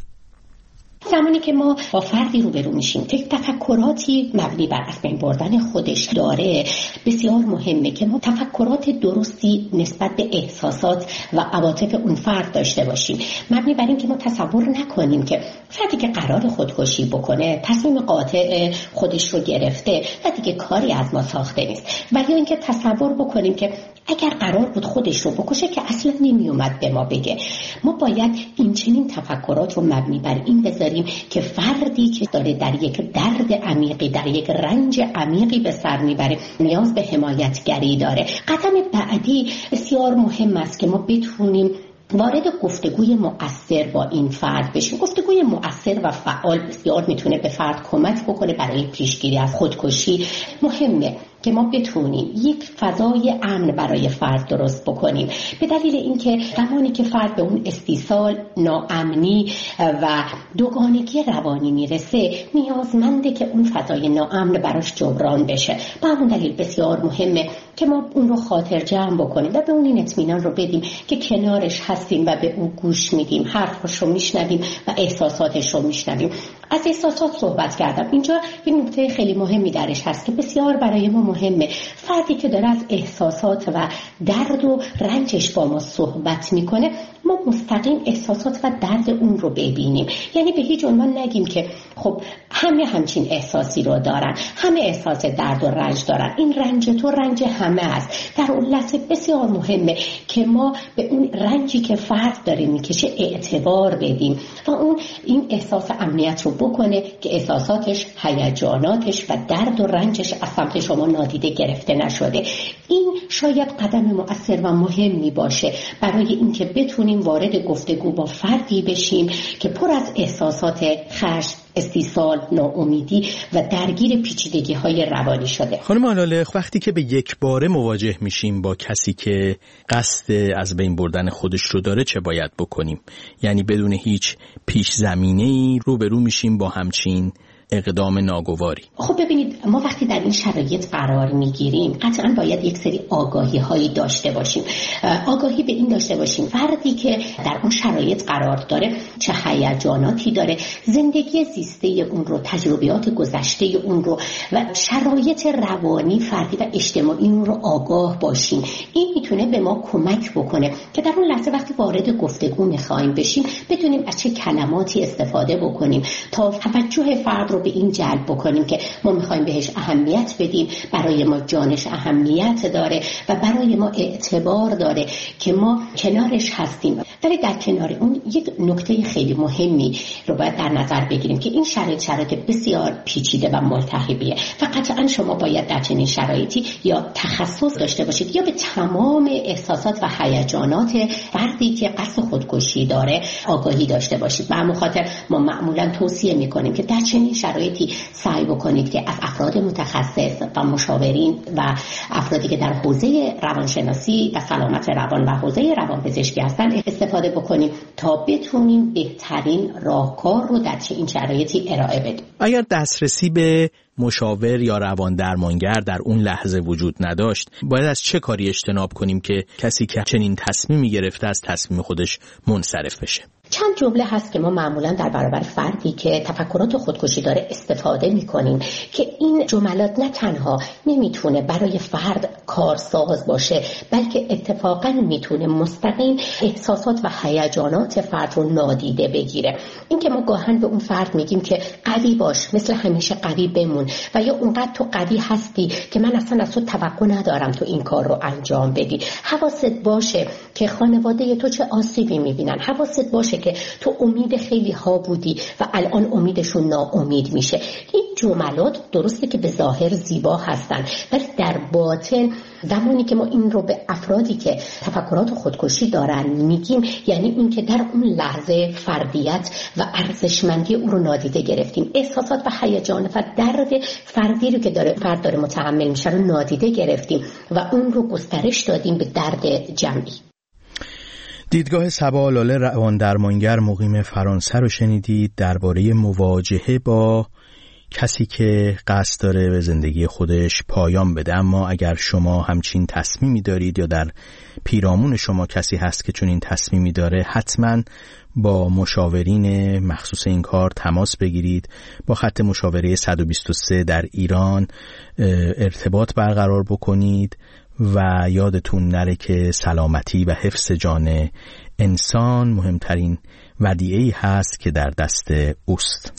زمانی که ما با فردی روبرو میشیم که تفکراتی مبنی بر از بین بردن خودش داره، بسیار مهمه که ما تفکرات درستی نسبت به احساسات و عواطف اون فرد داشته باشیم، مبنی بر این که ما تصور نکنیم که فردی که قرار خودکشی بکنه تصمیم قاطع خودش رو گرفته و دیگه کاری از ما ساخته نیست، و یا اینکه تصور بکنیم که اگر قرار بود خودش رو بکشه که اصلا نمی اومد به ما بگه. ما باید این چنین تفکرات رو مبنی بر این بذاریم که فردی که داره در یک درد عمیقی، در یک رنج عمیقی به سر میبره، نیاز به حمایتگری داره. قدم بعدی بسیار مهم است که ما بتونیم وارد گفتگوی مؤثر با این فرد بشیم. گفتگوی مؤثر و فعال بسیار میتونه به فرد کمک بکنه برای پیشگیری از خودکشی. مهمه که ما بتونیم یک فضای امن برای فرد درست بکنیم، به دلیل اینکه زمانی که فرد به اون استیصال، ناامنی و دوگانگی روانی میرسه، نیازمنده که اون فضای ناامن براش جبران بشه. با همون دلیل بسیار مهمه که ما اون رو خاطر جمع بکنیم و به اون این اطمینان رو بدیم که کنارش هستیم و به اون گوش میدیم، حرفش رو میشنویم و احساساتش رو میشنویم. از احساسات صحبت کردم. اینجا یه نکته خیلی مهمی درش هست که بسیار برای ما مهمه. فردی که داره از احساسات و درد و رنجش با ما صحبت میکنه، ما مستقیم احساسات و درد اون رو ببینیم. یعنی به هیچ عنوان نگیم که خب همه همچین احساسی رو دارن، همه احساس درد و رنج دارن، این رنج تو رنج همه است. در اون لحظه بسیار مهمه که ما به اون رنجی که فرد داره میکشه اعتبار بدیم و اون این احساس امنیت رو بکنه که احساساتش، هیجاناتش و درد و رنجش از سمت شما نادیده گرفته نشده. این شاید قدم مؤثر و مهمی باشه برای اینکه بتونیم وارد گفتگو با فردی بشیم که پر از احساسات خشم، استیصال، ناامیدی و درگیر پیچیدگی های روانی شده. خانم آلاله، وقتی که به یک باره مواجه میشیم با کسی که قصد از بین بردن خودش رو داره، چه باید بکنیم؟ یعنی بدون هیچ پیش زمینه‌ای روبرو میشیم با همچین اقدام ناگواری. خب ببینید، ما وقتی در این شرایط قرار میگیریم قطعا باید یک سری آگاهی هایی داشته باشیم. آگاهی به این داشته باشیم فردی که در اون شرایط قرار داره چه هیجاناتی داره، زندگی زیسته اون رو، تجربیات گذشته اون رو و شرایط روانی فردی و اجتماعی اون رو آگاه باشیم. این میتونه به ما کمک بکنه که در اون لحظه وقتی وارد گفتگو میخوایم بشیم بدونیم از چه کلماتی استفاده بکنیم تا توجه فرد رو به این جلب بکنیم که ما میخوایم بهش اهمیت بدیم، برای ما جانش اهمیت داره و برای ما اعتبار داره که ما کنارش هستیم. ولی در کنار اون یک نکته خیلی مهمی رو باید در نظر بگیریم که این شرایط شرایط بسیار پیچیده و ملتهبیه و قطعا شما باید در چنین شرایطی یا تخصص داشته باشید یا به تمام احساسات و هیجانات فردی که قصد خودکشی داره آگاهی داشته باشید. به همین خاطر ما معمولا توصیه میکنیم که در چنین شرایطی سعی بکنید که از افراد متخصص و مشاورین و افرادی که در حوزه روانشناسی و سلامت روان و حوزه روانپزشکی هستن استفاده بکنیم تا بتونیم بهترین راهکار رو در این شرایطی ارائه بدیم. اگر دسترسی به مشاور یا روان درمانگر در اون لحظه وجود نداشت، باید از چه کاری اجتناب کنیم که کسی که چنین تصمیمی گرفته از تصمیم خودش منصرف بشه؟ چند جمله هست که ما معمولا در برابر فردی که تفکرات خودکشی داره استفاده می‌کنیم که این جملات نه تنها نمیتونه برای فرد کارساز باشه، بلکه اتفاقا میتونه مستقیم احساسات و هیجانات فرد رو نادیده بگیره. این که ما گاهن به اون فرد میگیم که قوی باش، مثل همیشه قوی بمون، و یا اونقدر تو قوی هستی که من اصلا از تو توقع ندارم تو این کار رو انجام بدی. حواست باشه که خانواده تو چه آسیبی میبینن، حواست باشه که تو امید خیلی ها بودی و الان امیدشون ناامید میشه. این جملات درسته که به ظاهر زیبا هستن، ولی در باطن زمانی که ما این رو به افرادی که تفکرات خودکشی دارن میگیم، یعنی این که در اون لحظه فردیت و ارزشمندی او رو نادیده گرفتیم، احساسات و هیجان و درد فردی رو که داره فرد داره متحمل میشه رو نادیده گرفتیم و اون رو گسترش دادیم به درد جمعی. دیدگاه صبا لاله رواندرمانگر مقیم فرانسه رو شنیدید درباره مواجهه با کسی که قصد داره به زندگی خودش پایان بده. اما اگر شما همچین تصمیمی دارید یا در پیرامون شما کسی هست که چون این تصمیمی داره، حتما با مشاورین مخصوص این کار تماس بگیرید. با خط مشاوره صد و بیست و سه در ایران ارتباط برقرار بکنید و یادتون نره که سلامتی و حفظ جان انسان مهمترین ودیعه‌ای هست که در دست اوست.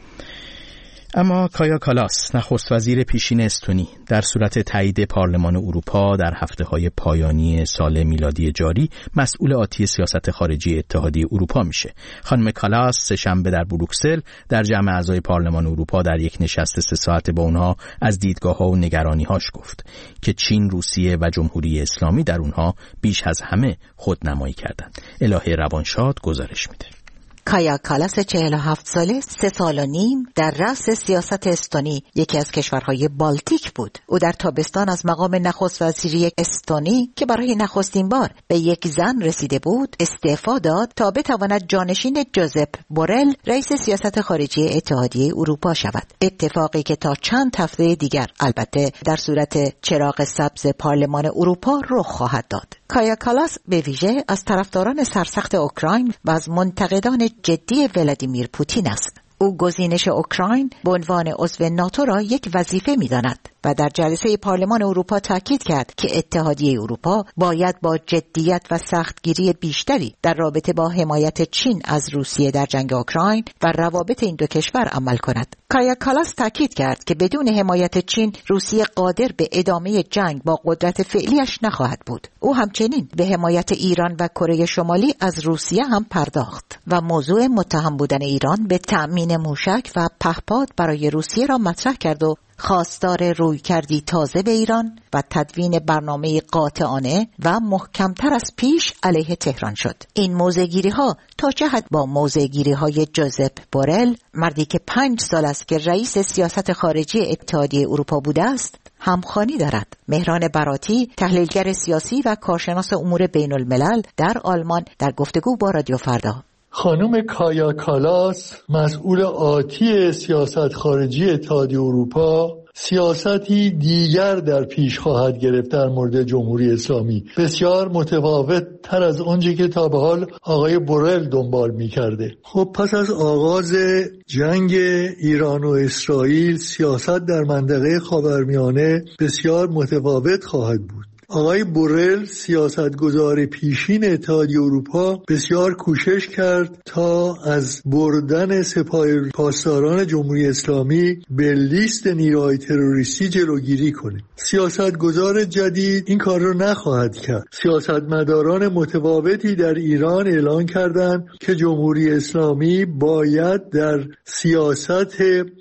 اما کایا کالاس، نخست وزیر پیشین استونی، در صورت تایید پارلمان اروپا در هفته‌های پایانی سال میلادی جاری مسئول آتی سیاست خارجی اتحادیه اروپا میشه. خانم کالاس سه‌شنبه در بروکسل در جمع اعضای پارلمان اروپا در یک نشست سه ساعته با اونها از دیدگاه‌ها و نگرانی‌هاش گفت که چین، روسیه و جمهوری اسلامی در اونها بیش از همه خودنمایی کردند. الهه روانشاد گزارش میده. کایا کالاس چهل و هفت ساله، سه سال و نیم در رأس سیاست استونی، یکی از کشورهای بالتیک بود. او در تابستان از مقام نخست وزیری استونی که برای نخستین بار به یک زن رسیده بود استعفا داد تا بتواند جانشین جوزپ بورل رئیس سیاست خارجی اتحادیه اروپا شود. اتفاقی که تا چند هفته دیگر البته در صورت چراغ سبز پارلمان اروپا رخ خواهد داد. کایا کالاس به ویژه از طرفداران سرسخت اوکراین و از منتقدان جدی ولادیمیر پوتین است. او گزینش اوکراین به عنوان عضو ناتو را یک وظیفه می‌داند و در جلسه پارلمان اروپا تاکید کرد که اتحادیه اروپا باید با جدیت و سختگیری بیشتری در رابطه با حمایت چین از روسیه در جنگ اوکراین و روابط این دو کشور عمل کند. کایا کالاس تاکید کرد که بدون حمایت چین روسیه قادر به ادامه جنگ با قدرت فعلیش نخواهد بود. او همچنین به حمایت ایران و کره شمالی از روسیه هم پرداخت و موضوع متهم بودن ایران به تأمین موشک و پهپاد برای روسیه را مطرح کرد و خواستار رویکردی تازه به ایران و تدوین برنامه قاطعانه و محکمتر از پیش علیه تهران شد. این موضع‌گیری ها تا چه حد با موضع‌گیری های جوزپ بورل، مردی که پنج سال است که رئیس سیاست خارجی اتحادیه اروپا بوده است، همخوانی دارد. مهران براتی، تحلیلگر سیاسی و کارشناس امور بین الملل در آلمان، در گفتگو با رادیو فردا: خانم کایا کالاس، مسئول آتی سیاست خارجی اتحادیه اروپا، سیاستی دیگر در پیش خواهد گرفت در مورد جمهوری اسلامی، بسیار متفاوت تر از آنچه که تا به حال آقای بورل دنبال می کرده. خب پس از آغاز جنگ ایران و اسرائیل، سیاست در منطقه خاورمیانه بسیار متفاوت خواهد بود. آقای بورل، سیاستگزار پیشین اتحادیه اروپا، بسیار کوشش کرد تا از بردن سپاه پاسداران جمهوری اسلامی به لیست نیروهای تروریستی جلوگیری کنه. سیاستگزار جدید این کار رو نخواهد کرد. سیاستمداران متفاوتی در ایران اعلان کردند که جمهوری اسلامی باید در سیاست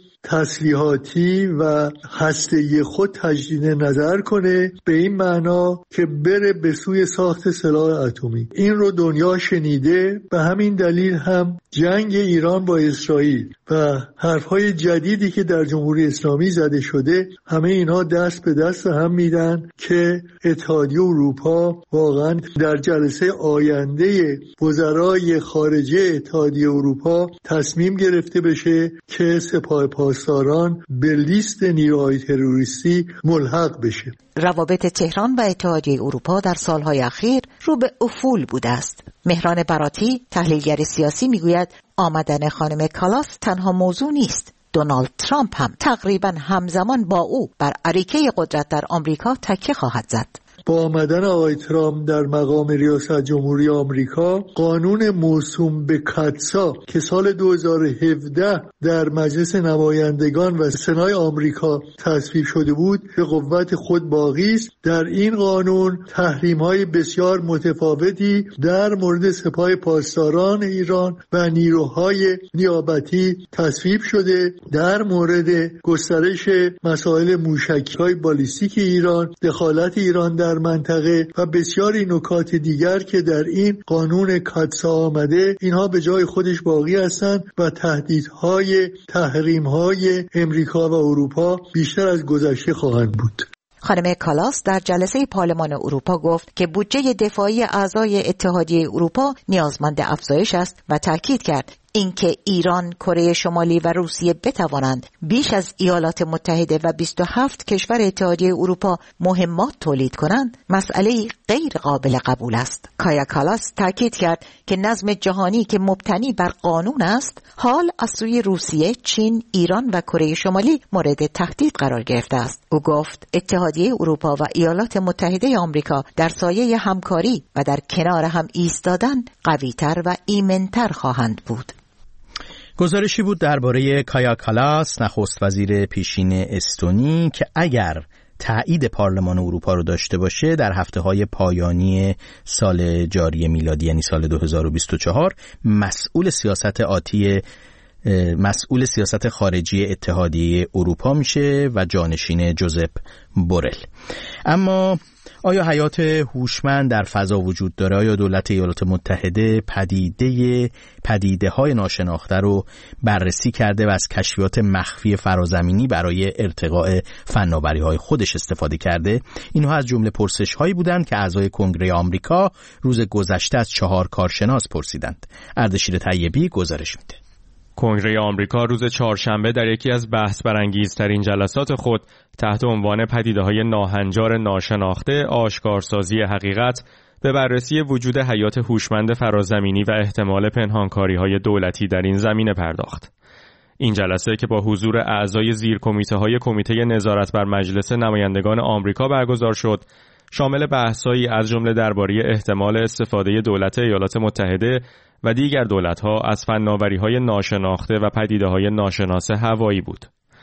تسلیحاتی و هسته‌ای خود تجدید نظر کنه، به این معنا که بره به سوی ساخت سلاح اتمی. این رو دنیا شنیده، به همین دلیل هم جنگ ایران با اسرائیل و حرفهای جدیدی که در جمهوری اسلامی زده شده، همه اینها دست به دست هم میدن که اتحادیه اروپا واقعا در جلسه آینده وزرای خارجه اتحادیه اروپا تصمیم گرفته بشه که سپاه پاسداران به لیست نیروهای تروریستی ملحق بشه. روابط تهران و اتحادیه اروپا در سالهای اخیر رو به افول بوده است. مهران براتی، تحلیلگر سیاسی، میگوید آمدن خانم کالاس تنها موضوع نیست. دونالد ترامپ هم تقریبا همزمان با او بر اریکه قدرت در آمریکا تکیه خواهد زد. با آمدن آقای ترامپ در مقام ریاست جمهوری آمریکا، قانون موسوم به کاتسا که سال دو هزار و هفده در مجلس نمایندگان و سنای آمریکا تصویب شده بود به قوت خود باقی است. در این قانون تحریم‌های بسیار متفاوتی در مورد سپاه پاسداران ایران و نیروهای نیابتی تصویب شده. در مورد گسترش مسائل موشکی‌های بالیستیک ایران، دخالت ایران در منطقه و بسیاری نکات دیگر که در این قانون کاتسا آمده، اینها به جای خودش باقی هستند و تهدیدهای تحریم‌های امریکا و اروپا بیشتر از گذشته خواهند بود. خانم کالاس در جلسه پارلمان اروپا گفت که بودجه دفاعی اعضای اتحادیه اروپا نیازمند افزایش است و تاکید کرد اینکه ایران، کره شمالی و روسیه بتوانند بیش از ایالات متحده و بیست و هفت کشور اتحادیه اروپا مهمات تولید کنند، مسئله غیر قابل قبول است. کایا کالاس تاکید کرد که نظم جهانی که مبتنی بر قانون است، حال از سوی روسیه، چین، ایران و کره شمالی مورد تهدید قرار گرفته است. او گفت اتحادیه اروپا و ایالات متحده آمریکا در سایه همکاری و در کنار هم ایستادن قوی‌تر و ایمن‌تر خواهند بود. گزارشی بود درباره کایا کالاس، نخست وزیر پیشین استونی، که اگر تایید پارلمان اروپا رو داشته باشه در هفته‌های پایانی سال جاری میلادی، یعنی سال دو هزار و بیست و چهار، مسئول سیاست آتی مسئول سیاست خارجی اتحادیه اروپا میشه و جانشین جوزپ بورل. اما آیا حیات هوشمند در فضا وجود داره؟ آیا دولت ایالات متحده پدیده پدیده های ناشناخته رو بررسی کرده و از کشفیات مخفی فرازمینی برای ارتقاء فناوری های خودش استفاده کرده؟ اینها از جمله پرسش هایی بودند که اعضای کنگره آمریکا روز گذشته از چهار کارشناس پرسیدند. اردشیر طیبی گزارش میده. کنگره آمریکا روز چهارشنبه در یکی از بحث برانگیزترین جلسات خود تحت عنوان پدیده‌های ناهنجار ناشناخته، آشکارسازی حقیقت، به بررسی وجود حیات هوشمند فرازمینی و احتمال پنهانکاری‌های دولتی در این زمینه پرداخت. این جلسه که با حضور اعضای زیر کمیته‌های کمیته نظارت بر مجلس نمایندگان آمریکا برگزار شد، شامل بحث‌هایی از جمله درباره احتمال استفاده دولت ایالات متحده و دیگر دولت‌ها از فناوری‌های ناشناخته و پدیده‌های ناشناس هوایی بود.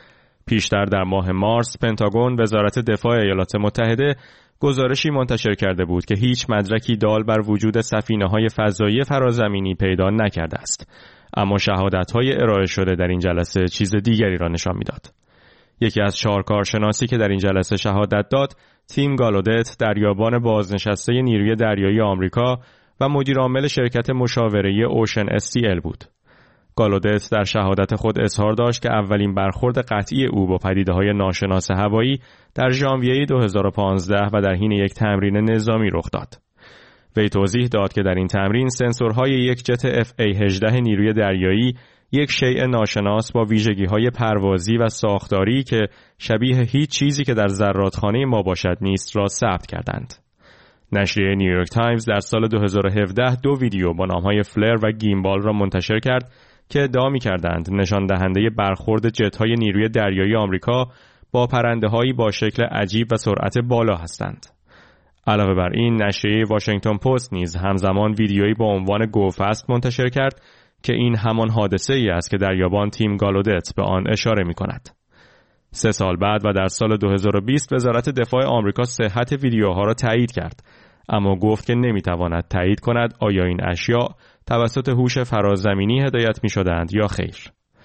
پیشتر در ماه مارس، پنتاگون، وزارت دفاع ایالات متحده، گزارشی منتشر کرده بود که هیچ مدرکی دال بر وجود سفینه‌های فضایی فرازمینی پیدا نکرده است. اما شهادت‌های ارائه شده در این جلسه چیز دیگری را نشان می‌داد. یکی از چهار کارشناسی که در این جلسه شهادت داد، تیم گالودت، دریابان بازنشسته نیروی دریایی آمریکا و مدیر عامل شرکت مشاوره اوشن اس تی ال بود. گالودت در شهادت خود اظهار داشت که اولین برخورد قطعی او با پدیده‌های ناشناس هوایی در ژانویه دو هزار و پانزده و در حین یک تمرین نظامی رخ داد. وی توضیح داد که در این تمرین سنسورهای یک جت اف ای هجده نیروی دریایی یک شیء ناشناس با ویژگی‌های پروازی و ساختاری که شبیه هیچ چیزی که در ذراتخانه ما باشد نیست را ثبت کردند. نشریه نیویورک تایمز در سال دو هزار و هفده دو ویدیو با نام‌های فلر و گیمبال را منتشر کرد که ادعا می‌کردند نشان دهنده برخورد جت‌های نیروی دریایی آمریکا با پرنده‌هایی با شکل عجیب و سرعت بالا هستند. علاوه بر این، نشریه واشنگتن پست نیز همزمان ویدیویی با عنوان گوفست منتشر کرد که این همان حادثه‌ای است که دریابان تیم گالودت به آن اشاره می‌کند. سه سال بعد و در سال دو هزار و بیست وزارت دفاع آمریکا صحت ویدیوها را تایید کرد، اما گفت که نمی‌تواند تایید کند آیا این اشیاء توسط هوش فرازمینی هدایت می‌شدند یا خیر.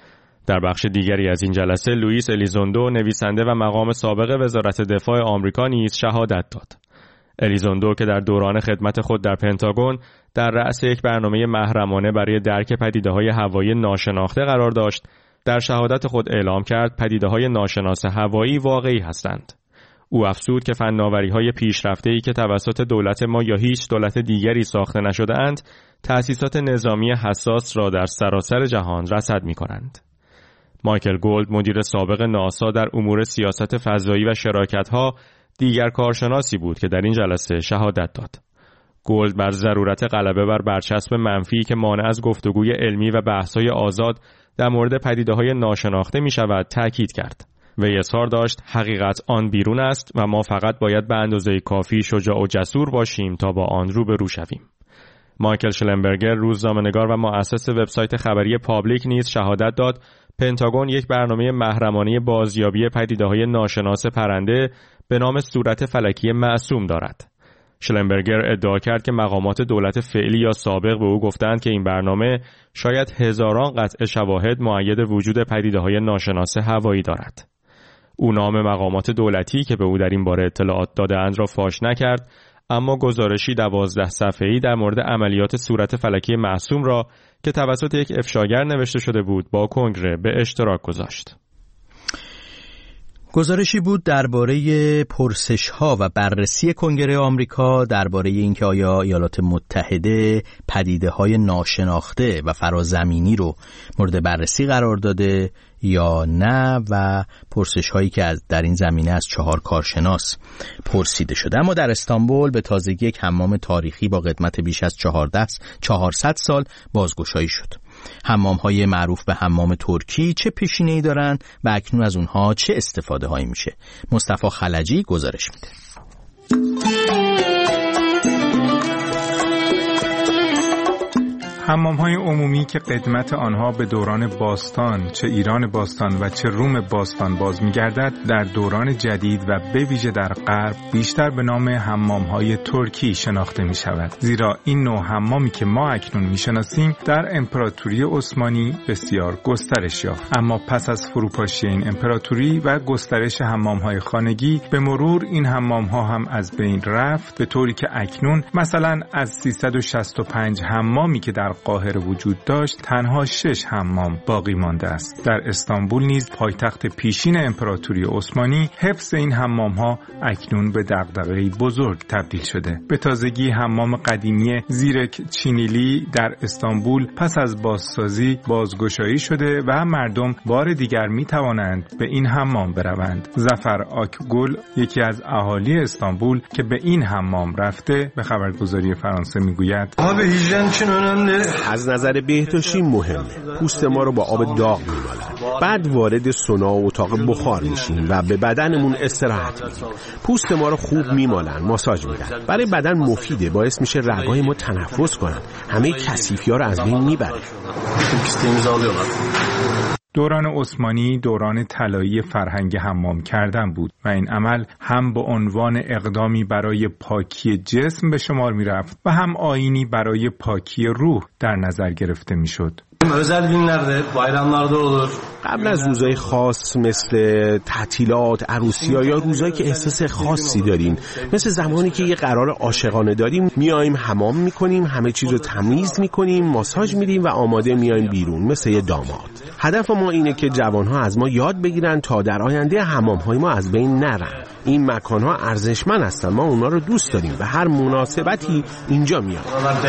در بخش دیگری از این جلسه لوئیس الیزوندو، نویسنده و مقام سابق وزارت دفاع آمریکا نیز شهادت داد. الیزوندو که در دوران خدمت خود در پنتاگون در رأس یک برنامه محرمانه برای درک پدیده‌های هوایی ناشناخته قرار داشت، در شهادت خود اعلام کرد پدیده‌های ناشناس هوایی واقعی هستند. او افزود که فناوری‌های پیشرفته‌ای که توسط دولت ما یا هیچ دولت دیگری ساخته نشده‌اند، تأسیسات نظامی حساس را در سراسر جهان رصد می‌کنند. مایکل گولد، مدیر سابق ناسا در امور سیاست فضایی و شراکت‌ها، دیگر کارشناسی بود که در این جلسه شهادت داد. گولد بر ضرورت غلبه بر برچسب منفی که مانع از گفتگوی علمی و بحث‌های آزاد در مورد پدیده‌های ناشناخته می‌شود تأکید کرد. وی اظهار داشت حقیقت آن بیرون است و ما فقط باید به اندازه کافی شجاع و جسور باشیم تا با آن روبرو شویم. مایکل شلنبرگر، روزنامه‌نگار و مؤسس وبسایت خبری پابلیک نیز شهادت داد پنتاگون یک برنامه محرمانه بازیابی پدیده‌های ناشناس پرنده به نام صورت فلکی معصوم دارد. شلنبرگر ادعا کرد که مقامات دولت فعلی یا سابق به او گفتند که این برنامه شاید هزاران قطع شواهد مؤید وجود پدیده‌های ناشناس هوایی دارد. او نام مقامات دولتی که به او در این باره اطلاعات داده‌اند را فاش نکرد، اما گزارشی دوازده صفحه‌ای در مورد عملیات صورت فلکی معصوم را که توسط یک افشاگر نوشته شده بود با کنگره به اشتراک گذاشت. گزارشی بود درباره پرسش‌ها و بررسی کنگره آمریکا درباره اینکه آیا ایالات متحده پدیده‌های ناشناخته و فرازمینی رو مورد بررسی قرار داده یا نه و پرسش‌هایی که از در این زمینه از چهار کارشناس پرسیده شده. اما در استانبول به تازگی یک حمام تاریخی با قدمت بیش از چهارصد سال بازگشایی شد. حمام‌های معروف به حمام ترکی چه پیشینه‌ای دارند و اکنون از اونها چه استفاده هایی میشه؟ مصطفی خلجی گزارش میده. حمام‌های عمومی که قدمت آنها به دوران باستان، چه ایران باستان و چه روم باستان باز می‌گردد، در دوران جدید و به ویژه در غرب بیشتر به نام حمام‌های ترکی شناخته می‌شود. زیرا این نوع حمامی که ما اکنون می‌شناسیم در امپراتوری عثمانی بسیار گسترش یافت. اما پس از فروپاشی این امپراتوری و گسترش حمام‌های خانگی، به مرور این حمام‌ها هم از بین رفت، به طوری که اکنون مثلا از سیصد و شصت و پنج حمامی که در قاهره وجود داشت تنها شش حمام باقی مانده است. در استانبول نیز پایتخت پیشین امپراتوری عثمانی حفظ این حمام ها اکنون به دغدغه‌ای بزرگ تبدیل شده. به تازگی حمام قدیمی زیرک چینیلی در استانبول پس از بازسازی بازگشایی شده و مردم بار دیگر می توانند به این حمام بروند. ظفر آکگل، یکی از اهالی استانبول که به این حمام رفته، به خبرگزاری فرانسه میگوید: از نظر بهداشتی مهمه. پوست ما رو با آب داغ می‌مالن. بعد وارد سونا و اتاق بخار میشیم و به بدنمون استراحت میدیم. پوست ما رو خوب می‌مالن، ماساژ میدن. برای بدن مفیده، باعث میشه رگای ما تنفس کنن. همه کثیفی‌ها رو از بین میبره. دوران عثمانی دوران طلایی فرهنگ حمام کردن بود و این عمل هم به عنوان اقدامی برای پاکی جسم به شمار می رفت و هم آیینی برای پاکی روح در نظر گرفته می شد. قبل از روزهای خاص مثل تعطیلات، عروسی‌ها یا روزایی که احساس خاصی داریم، مثل زمانی که یه قرار عاشقانه داریم، میایم حمام میکنیم، همه چیز رو تمیز میکنیم، ماساژ میدیم و آماده میایم بیرون مثل یه داماد. هدف ما اینه که جوانها از ما یاد بگیرن تا در آینده حمام‌های ما از بین نرن. این مکان‌ها ارزشمند هستن، ما اونا رو دوست داریم و هر مناسبتی اینجا میاد.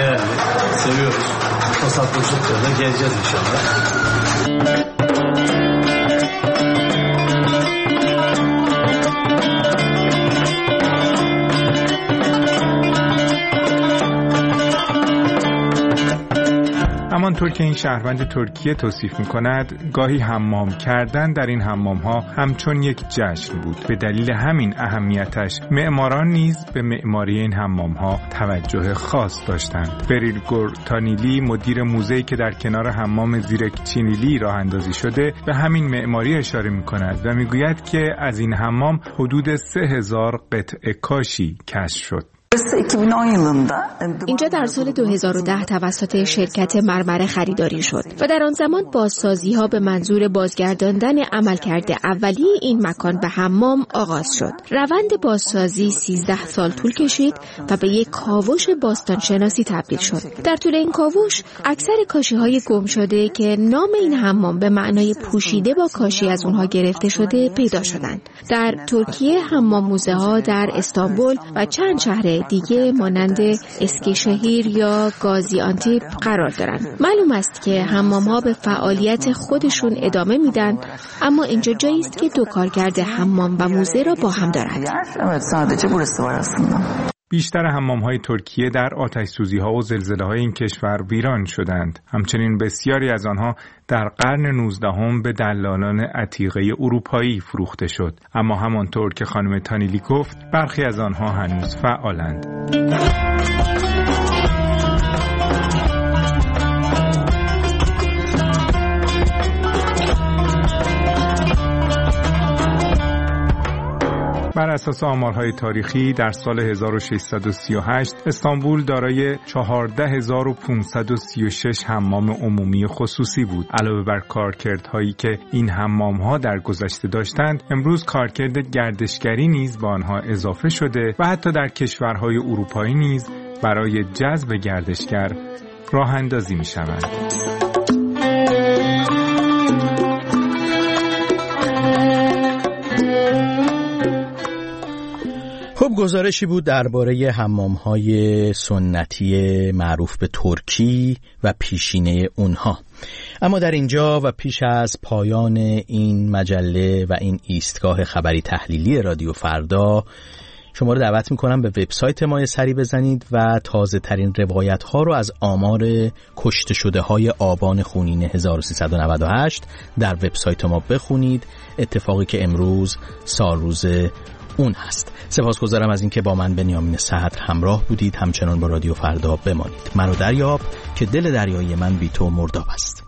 همانطور که این شهروند ترکیه توصیف می‌کند، گاهی حمام کردن در این حمام‌ها همچون یک جشن بود. به دلیل همین اهمیتش، معماران نیز به معماری این حمام‌ها توجه خاص داشتند. بریل گورتانیلی، مدیر موزه‌ای که در کنار حمام زیرک چینیلی راه اندازی شده، به همین معماری اشاره می‌کند و می‌گوید که از این حمام حدود سه هزار قطعه کاشی کشف شد. اینجا در سال دو هزار و ده توسط شرکت مرمره خریداری شد و در آن زمان بازسازی ها به منظور بازگرداندن عملکرد اولیه این مکان به حمام آغاز شد. روند بازسازی سیزده سال طول کشید و به یک کاوش باستانشناسی تبدیل شد. در طول این کاوش اکثر کاشی های گم شده که نام این حمام به معنای پوشیده با کاشی از اونها گرفته شده پیدا شدند. در ترکیه حمام موزه ها در استانبول و چند شهر دیگه مانند اسکیشهیر یا گازیانتپ قرار دارند. معلوم است که حمام‌ها به فعالیت خودشون ادامه میدن، اما اینجا جایی است که دو کارکرد حمام و موزه را با هم دارند. بیشتر حمام‌های ترکیه در آتش‌سوزی‌ها و زلزله‌های این کشور ویران شدند. همچنین بسیاری از آنها در قرن نوزدهم به دلالان عتیقه اروپایی فروخته شد. اما همانطور که خانم تانیلی گفت، برخی از آنها هنوز فعالند. بر اساس آمارهای تاریخی در سال هزار و ششصد و سی و هشت استانبول دارای چهارده هزار و پانصد و سی و شش حمام عمومی خصوصی بود. علاوه بر کارکردهایی که این حمام‌ها در گذشته داشتند، امروز کارکرد گردشگری نیز به آنها اضافه شده و حتی در کشورهای اروپایی نیز برای جذب گردشگر راه اندازی می‌شوند. خب گزارشی بود درباره حمام‌های سنتی معروف به ترکی و پیشینه اونها. اما در اینجا و پیش از پایان این مجله و این ایستگاه خبری تحلیلی رادیو فردا، شما رو دعوت میکنم به وبسایت ما سری بزنید و تازه ترین روایت ها رو از آمار کشته شده های آبان خونین هزار و سیصد و نود و هشت در وبسایت ما بخونید. اتفاقی که امروز سالروز اون هست. سپاسگزارم از اینکه با من بنیامین صدر همراه بودید. همچنان با رادیو فردا بمانید. منو دریاب که دل دریایی من بی تو مرداب است.